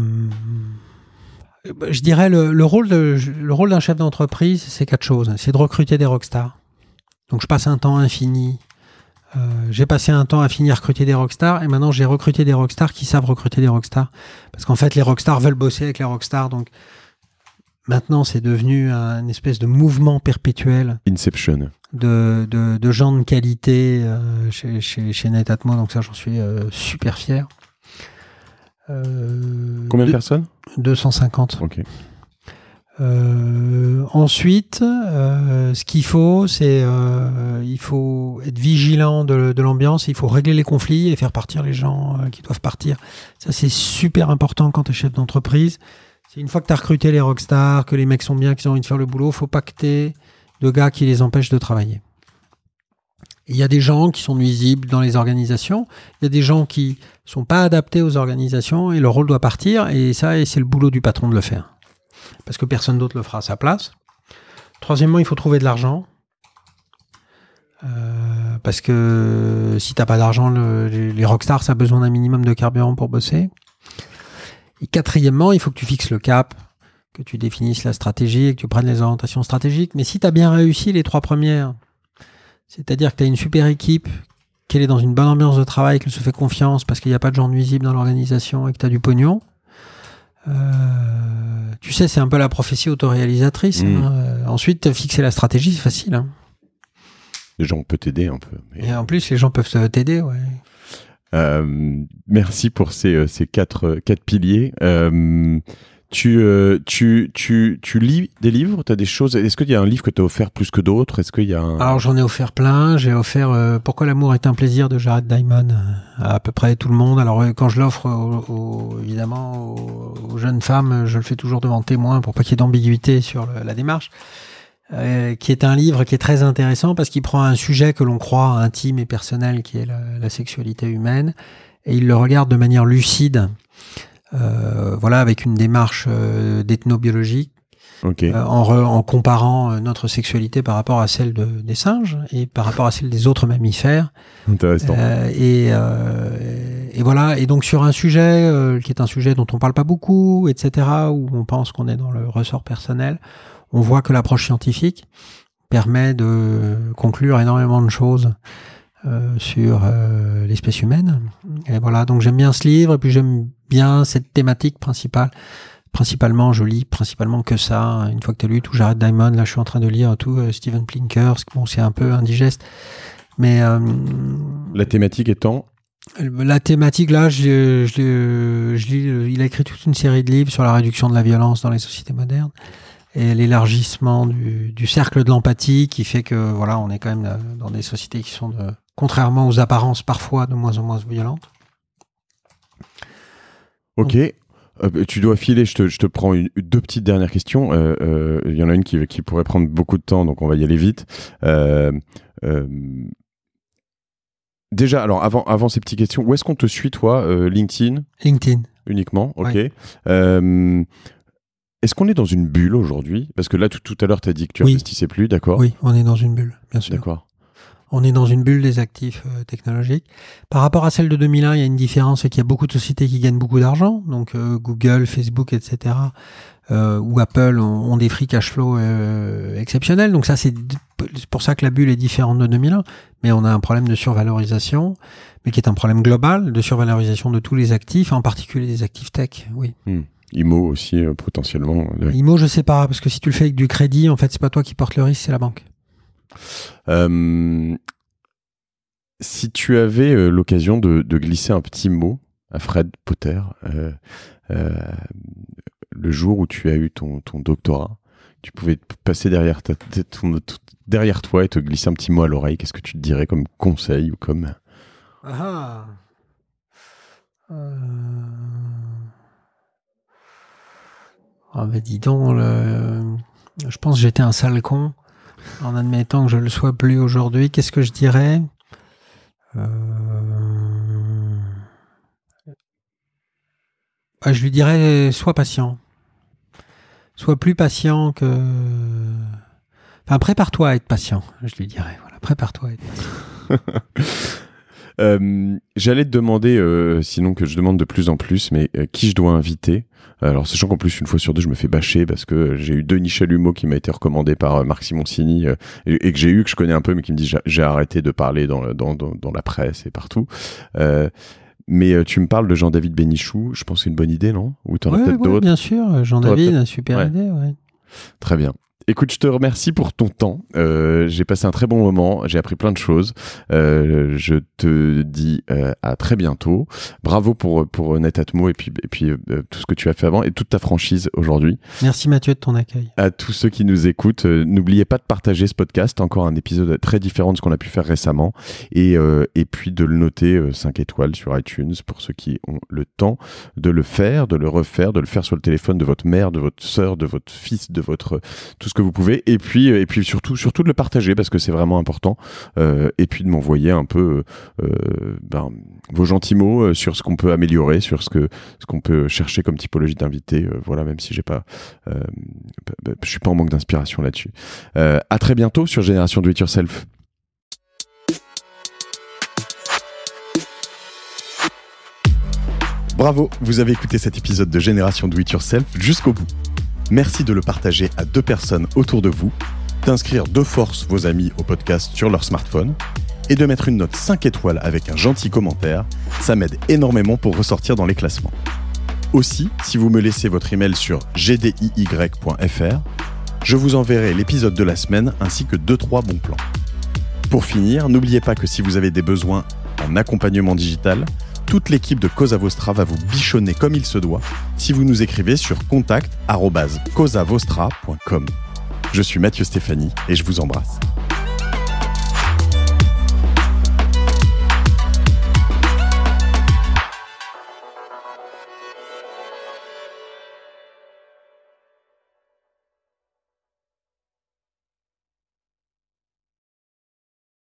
je dirais le, le rôle de, le rôle d'un chef d'entreprise, c'est quatre choses. C'est de recruter des rockstars. Donc je passe un temps infini. Euh, j'ai passé un temps infini à recruter des rockstars et maintenant j'ai recruté des rockstars qui savent recruter des rockstars. Parce qu'en fait, les rockstars veulent bosser avec les rockstars. Donc maintenant, c'est devenu un espèce de mouvement perpétuel. Inception. De, de, de gens de qualité euh, chez, chez, chez Netatmo. Donc ça, j'en suis euh, super fier. Euh, Combien de deux, personnes? deux cent cinquante. Ok. Euh, ensuite, euh, ce qu'il faut, c'est euh, il faut être vigilant de, de l'ambiance, il faut régler les conflits et faire partir les gens euh, qui doivent partir. Ça, c'est super important quand tu es chef d'entreprise. C'est une fois que tu as recruté les rockstars, que les mecs sont bien, qu'ils ont envie de faire le boulot, faut pas que tu aies de gars qui les empêchent de travailler. Il y a des gens qui sont nuisibles dans les organisations, il y a des gens qui sont pas adaptés aux organisations et leur rôle doit partir, et ça, et c'est le boulot du patron de le faire. Parce que personne d'autre le fera à sa place. Troisièmement, il faut trouver de l'argent. Euh, parce que si tu n'as pas d'argent, le, les, les rockstars, ça a besoin d'un minimum de carburant pour bosser. Et quatrièmement, il faut que tu fixes le cap, que tu définisses la stratégie et que tu prennes les orientations stratégiques. Mais si tu as bien réussi les trois premières, c'est-à-dire que tu as une super équipe, qu'elle est dans une bonne ambiance de travail, qu'elle se fait confiance parce qu'il n'y a pas de gens nuisibles dans l'organisation et que tu as du pognon, Euh, tu sais, c'est un peu la prophétie autoréalisatrice. Mmh. Hein. Euh, ensuite, fixer la stratégie, c'est facile. Hein. Les gens peuvent t'aider un peu. Mais... Et en plus, les gens peuvent t'aider. Ouais. Euh, merci pour ces, ces quatre, quatre piliers. Euh, tu, euh, tu, tu, tu lis des livres? Tu as des choses? Est-ce qu'il y a un livre que tu as offert plus que d'autres? Est-ce qu'il y a un... Alors, j'en ai offert plein. J'ai offert euh, Pourquoi l'amour est un plaisir de Jared Diamond à à peu près tout le monde. Alors, euh, quand je l'offre, au, au, évidemment, aux, aux jeunes femmes, je le fais toujours devant témoin pour pas qu'il y ait d'ambiguïté sur le, la démarche. Euh, qui est un livre qui est très intéressant parce qu'il prend un sujet que l'on croit intime et personnel, qui est la, la sexualité humaine, et il le regarde de manière lucide. Euh, voilà, avec une démarche euh, d'ethnobiologie, okay. euh, en, re, en comparant euh, notre sexualité par rapport à celle de, des singes et par rapport à celle des autres mammifères. Intéressant. Euh, et, euh, et voilà, et donc sur un sujet euh, qui est un sujet dont on parle pas beaucoup, et cetera, où on pense qu'on est dans le ressort personnel, on voit que l'approche scientifique permet de conclure énormément de choses Euh, sur euh, l'espèce humaine. Et voilà, donc j'aime bien ce livre, et puis j'aime bien cette thématique principale. Principalement, je lis principalement que ça. Une fois que tu as lu tout Jared Diamond, là je suis en train de lire tout euh, Steven Pinker, bon, c'est un peu indigeste. Mais euh, la thématique étant La thématique, là, je, je, je lis, il a écrit toute une série de livres sur la réduction de la violence dans les sociétés modernes et l'élargissement du, du cercle de l'empathie qui fait que, voilà, on est quand même dans des sociétés qui sont, de, contrairement aux apparences, parfois de moins en moins violentes. Ok. Donc, euh, tu dois filer, je te, je te prends une, deux petites dernières questions. Il euh, euh, y en a une qui, qui pourrait prendre beaucoup de temps, donc on va y aller vite. Euh, euh, déjà, alors, avant, avant ces petites questions, où est-ce qu'on te suit, toi? euh, LinkedIn LinkedIn. Uniquement, ok. Ouais. Euh, Est-ce qu'on est dans une bulle aujourd'hui? Parce que là, tout, tout à l'heure, tu as dit que tu oui. investissais plus, d'accord? Oui, on est dans une bulle, bien sûr. D'accord. On est dans une bulle des actifs euh, technologiques. Par rapport à celle de deux mille un, il y a une différence, c'est qu'il y a beaucoup de sociétés qui gagnent beaucoup d'argent. Donc euh, Google, Facebook, et cetera euh, où Apple ont, ont des free cash flow euh, exceptionnels. Donc ça, c'est, c'est pour ça que la bulle est différente de deux mille un. Mais on a un problème de survalorisation, mais qui est un problème global de survalorisation de tous les actifs, en particulier des actifs tech. Oui. Mmh. I M O aussi, euh, potentiellement. Ouais. I M O, je sais pas, parce que si tu le fais avec du crédit, en fait, c'est pas toi qui portes le risque, c'est la banque. Euh, si tu avais euh, l'occasion de, de glisser un petit mot à Fred Potter, euh, euh, le jour où tu as eu ton, ton doctorat, tu pouvais passer derrière, ta, ton, ton, derrière toi et te glisser un petit mot à l'oreille, qu'est-ce que tu te dirais comme conseil ou comme... Ah euh... Oh, ben dis donc, le... je pense que j'étais un sale con. En admettant que je le sois plus aujourd'hui, qu'est-ce que je dirais ? euh... ah, Je lui dirais, sois patient. Sois plus patient que... Enfin, prépare-toi à être patient, je lui dirais. Voilà, prépare-toi à être patient. euh, j'allais te demander, euh, sinon que je demande de plus en plus, mais euh, qui je dois inviter ? Alors, sachant qu'en plus, une fois sur deux, je me fais bâcher parce que j'ai eu Denis Chalumeau qui m'a été recommandé par euh, Marc Simoncini euh, et, et que j'ai eu, que je connais un peu, mais qui me dit j'ai, j'ai arrêté de parler dans, dans, dans, dans la presse et partout. Euh, mais euh, tu me parles de Jean-David Bénichou, je pense que c'est une bonne idée, non ? Ou t'en as ouais, peut-être ouais, d'autres ? Bien sûr, Jean-David, super ouais. idée, ouais. Très bien. Écoute, je te remercie pour ton temps. Euh, j'ai passé un très bon moment. J'ai appris plein de choses. Euh, je te dis euh, à très bientôt. Bravo pour pour Netatmo et puis et puis euh, tout ce que tu as fait avant et toute ta franchise aujourd'hui. Merci Mathieu de ton accueil. À tous ceux qui nous écoutent, euh, n'oubliez pas de partager ce podcast. Encore un épisode très différent de ce qu'on a pu faire récemment et euh, et puis de le noter euh, cinq étoiles sur iTunes pour ceux qui ont le temps de le faire, de le refaire, de le faire sur le téléphone de votre mère, de votre sœur, de votre fils, de votre tout ce que vous pouvez, et puis et puis surtout surtout de le partager parce que c'est vraiment important, euh, et puis de m'envoyer un peu euh, ben, vos gentils mots sur ce qu'on peut améliorer, sur ce que ce qu'on peut chercher comme typologie d'invité, euh, voilà, même si j'ai pas euh, je suis pas en manque d'inspiration là-dessus. Euh, à très bientôt sur Génération Do It Yourself. Bravo, vous avez écouté cet épisode de Génération Do It Yourself jusqu'au bout. Merci de le partager à deux personnes autour de vous, d'inscrire de force vos amis au podcast sur leur smartphone et de mettre une note cinq étoiles avec un gentil commentaire. Ça m'aide énormément pour ressortir dans les classements. Aussi, si vous me laissez votre email sur g d i y point f r, je vous enverrai l'épisode de la semaine ainsi que deux trois bons plans. Pour finir, n'oubliez pas que si vous avez des besoins en accompagnement digital, toute l'équipe de Cosa Vostra va vous bichonner comme il se doit si vous nous écrivez sur contact arobase cosa vostra point com. Je suis Mathieu Stéphanie et je vous embrasse.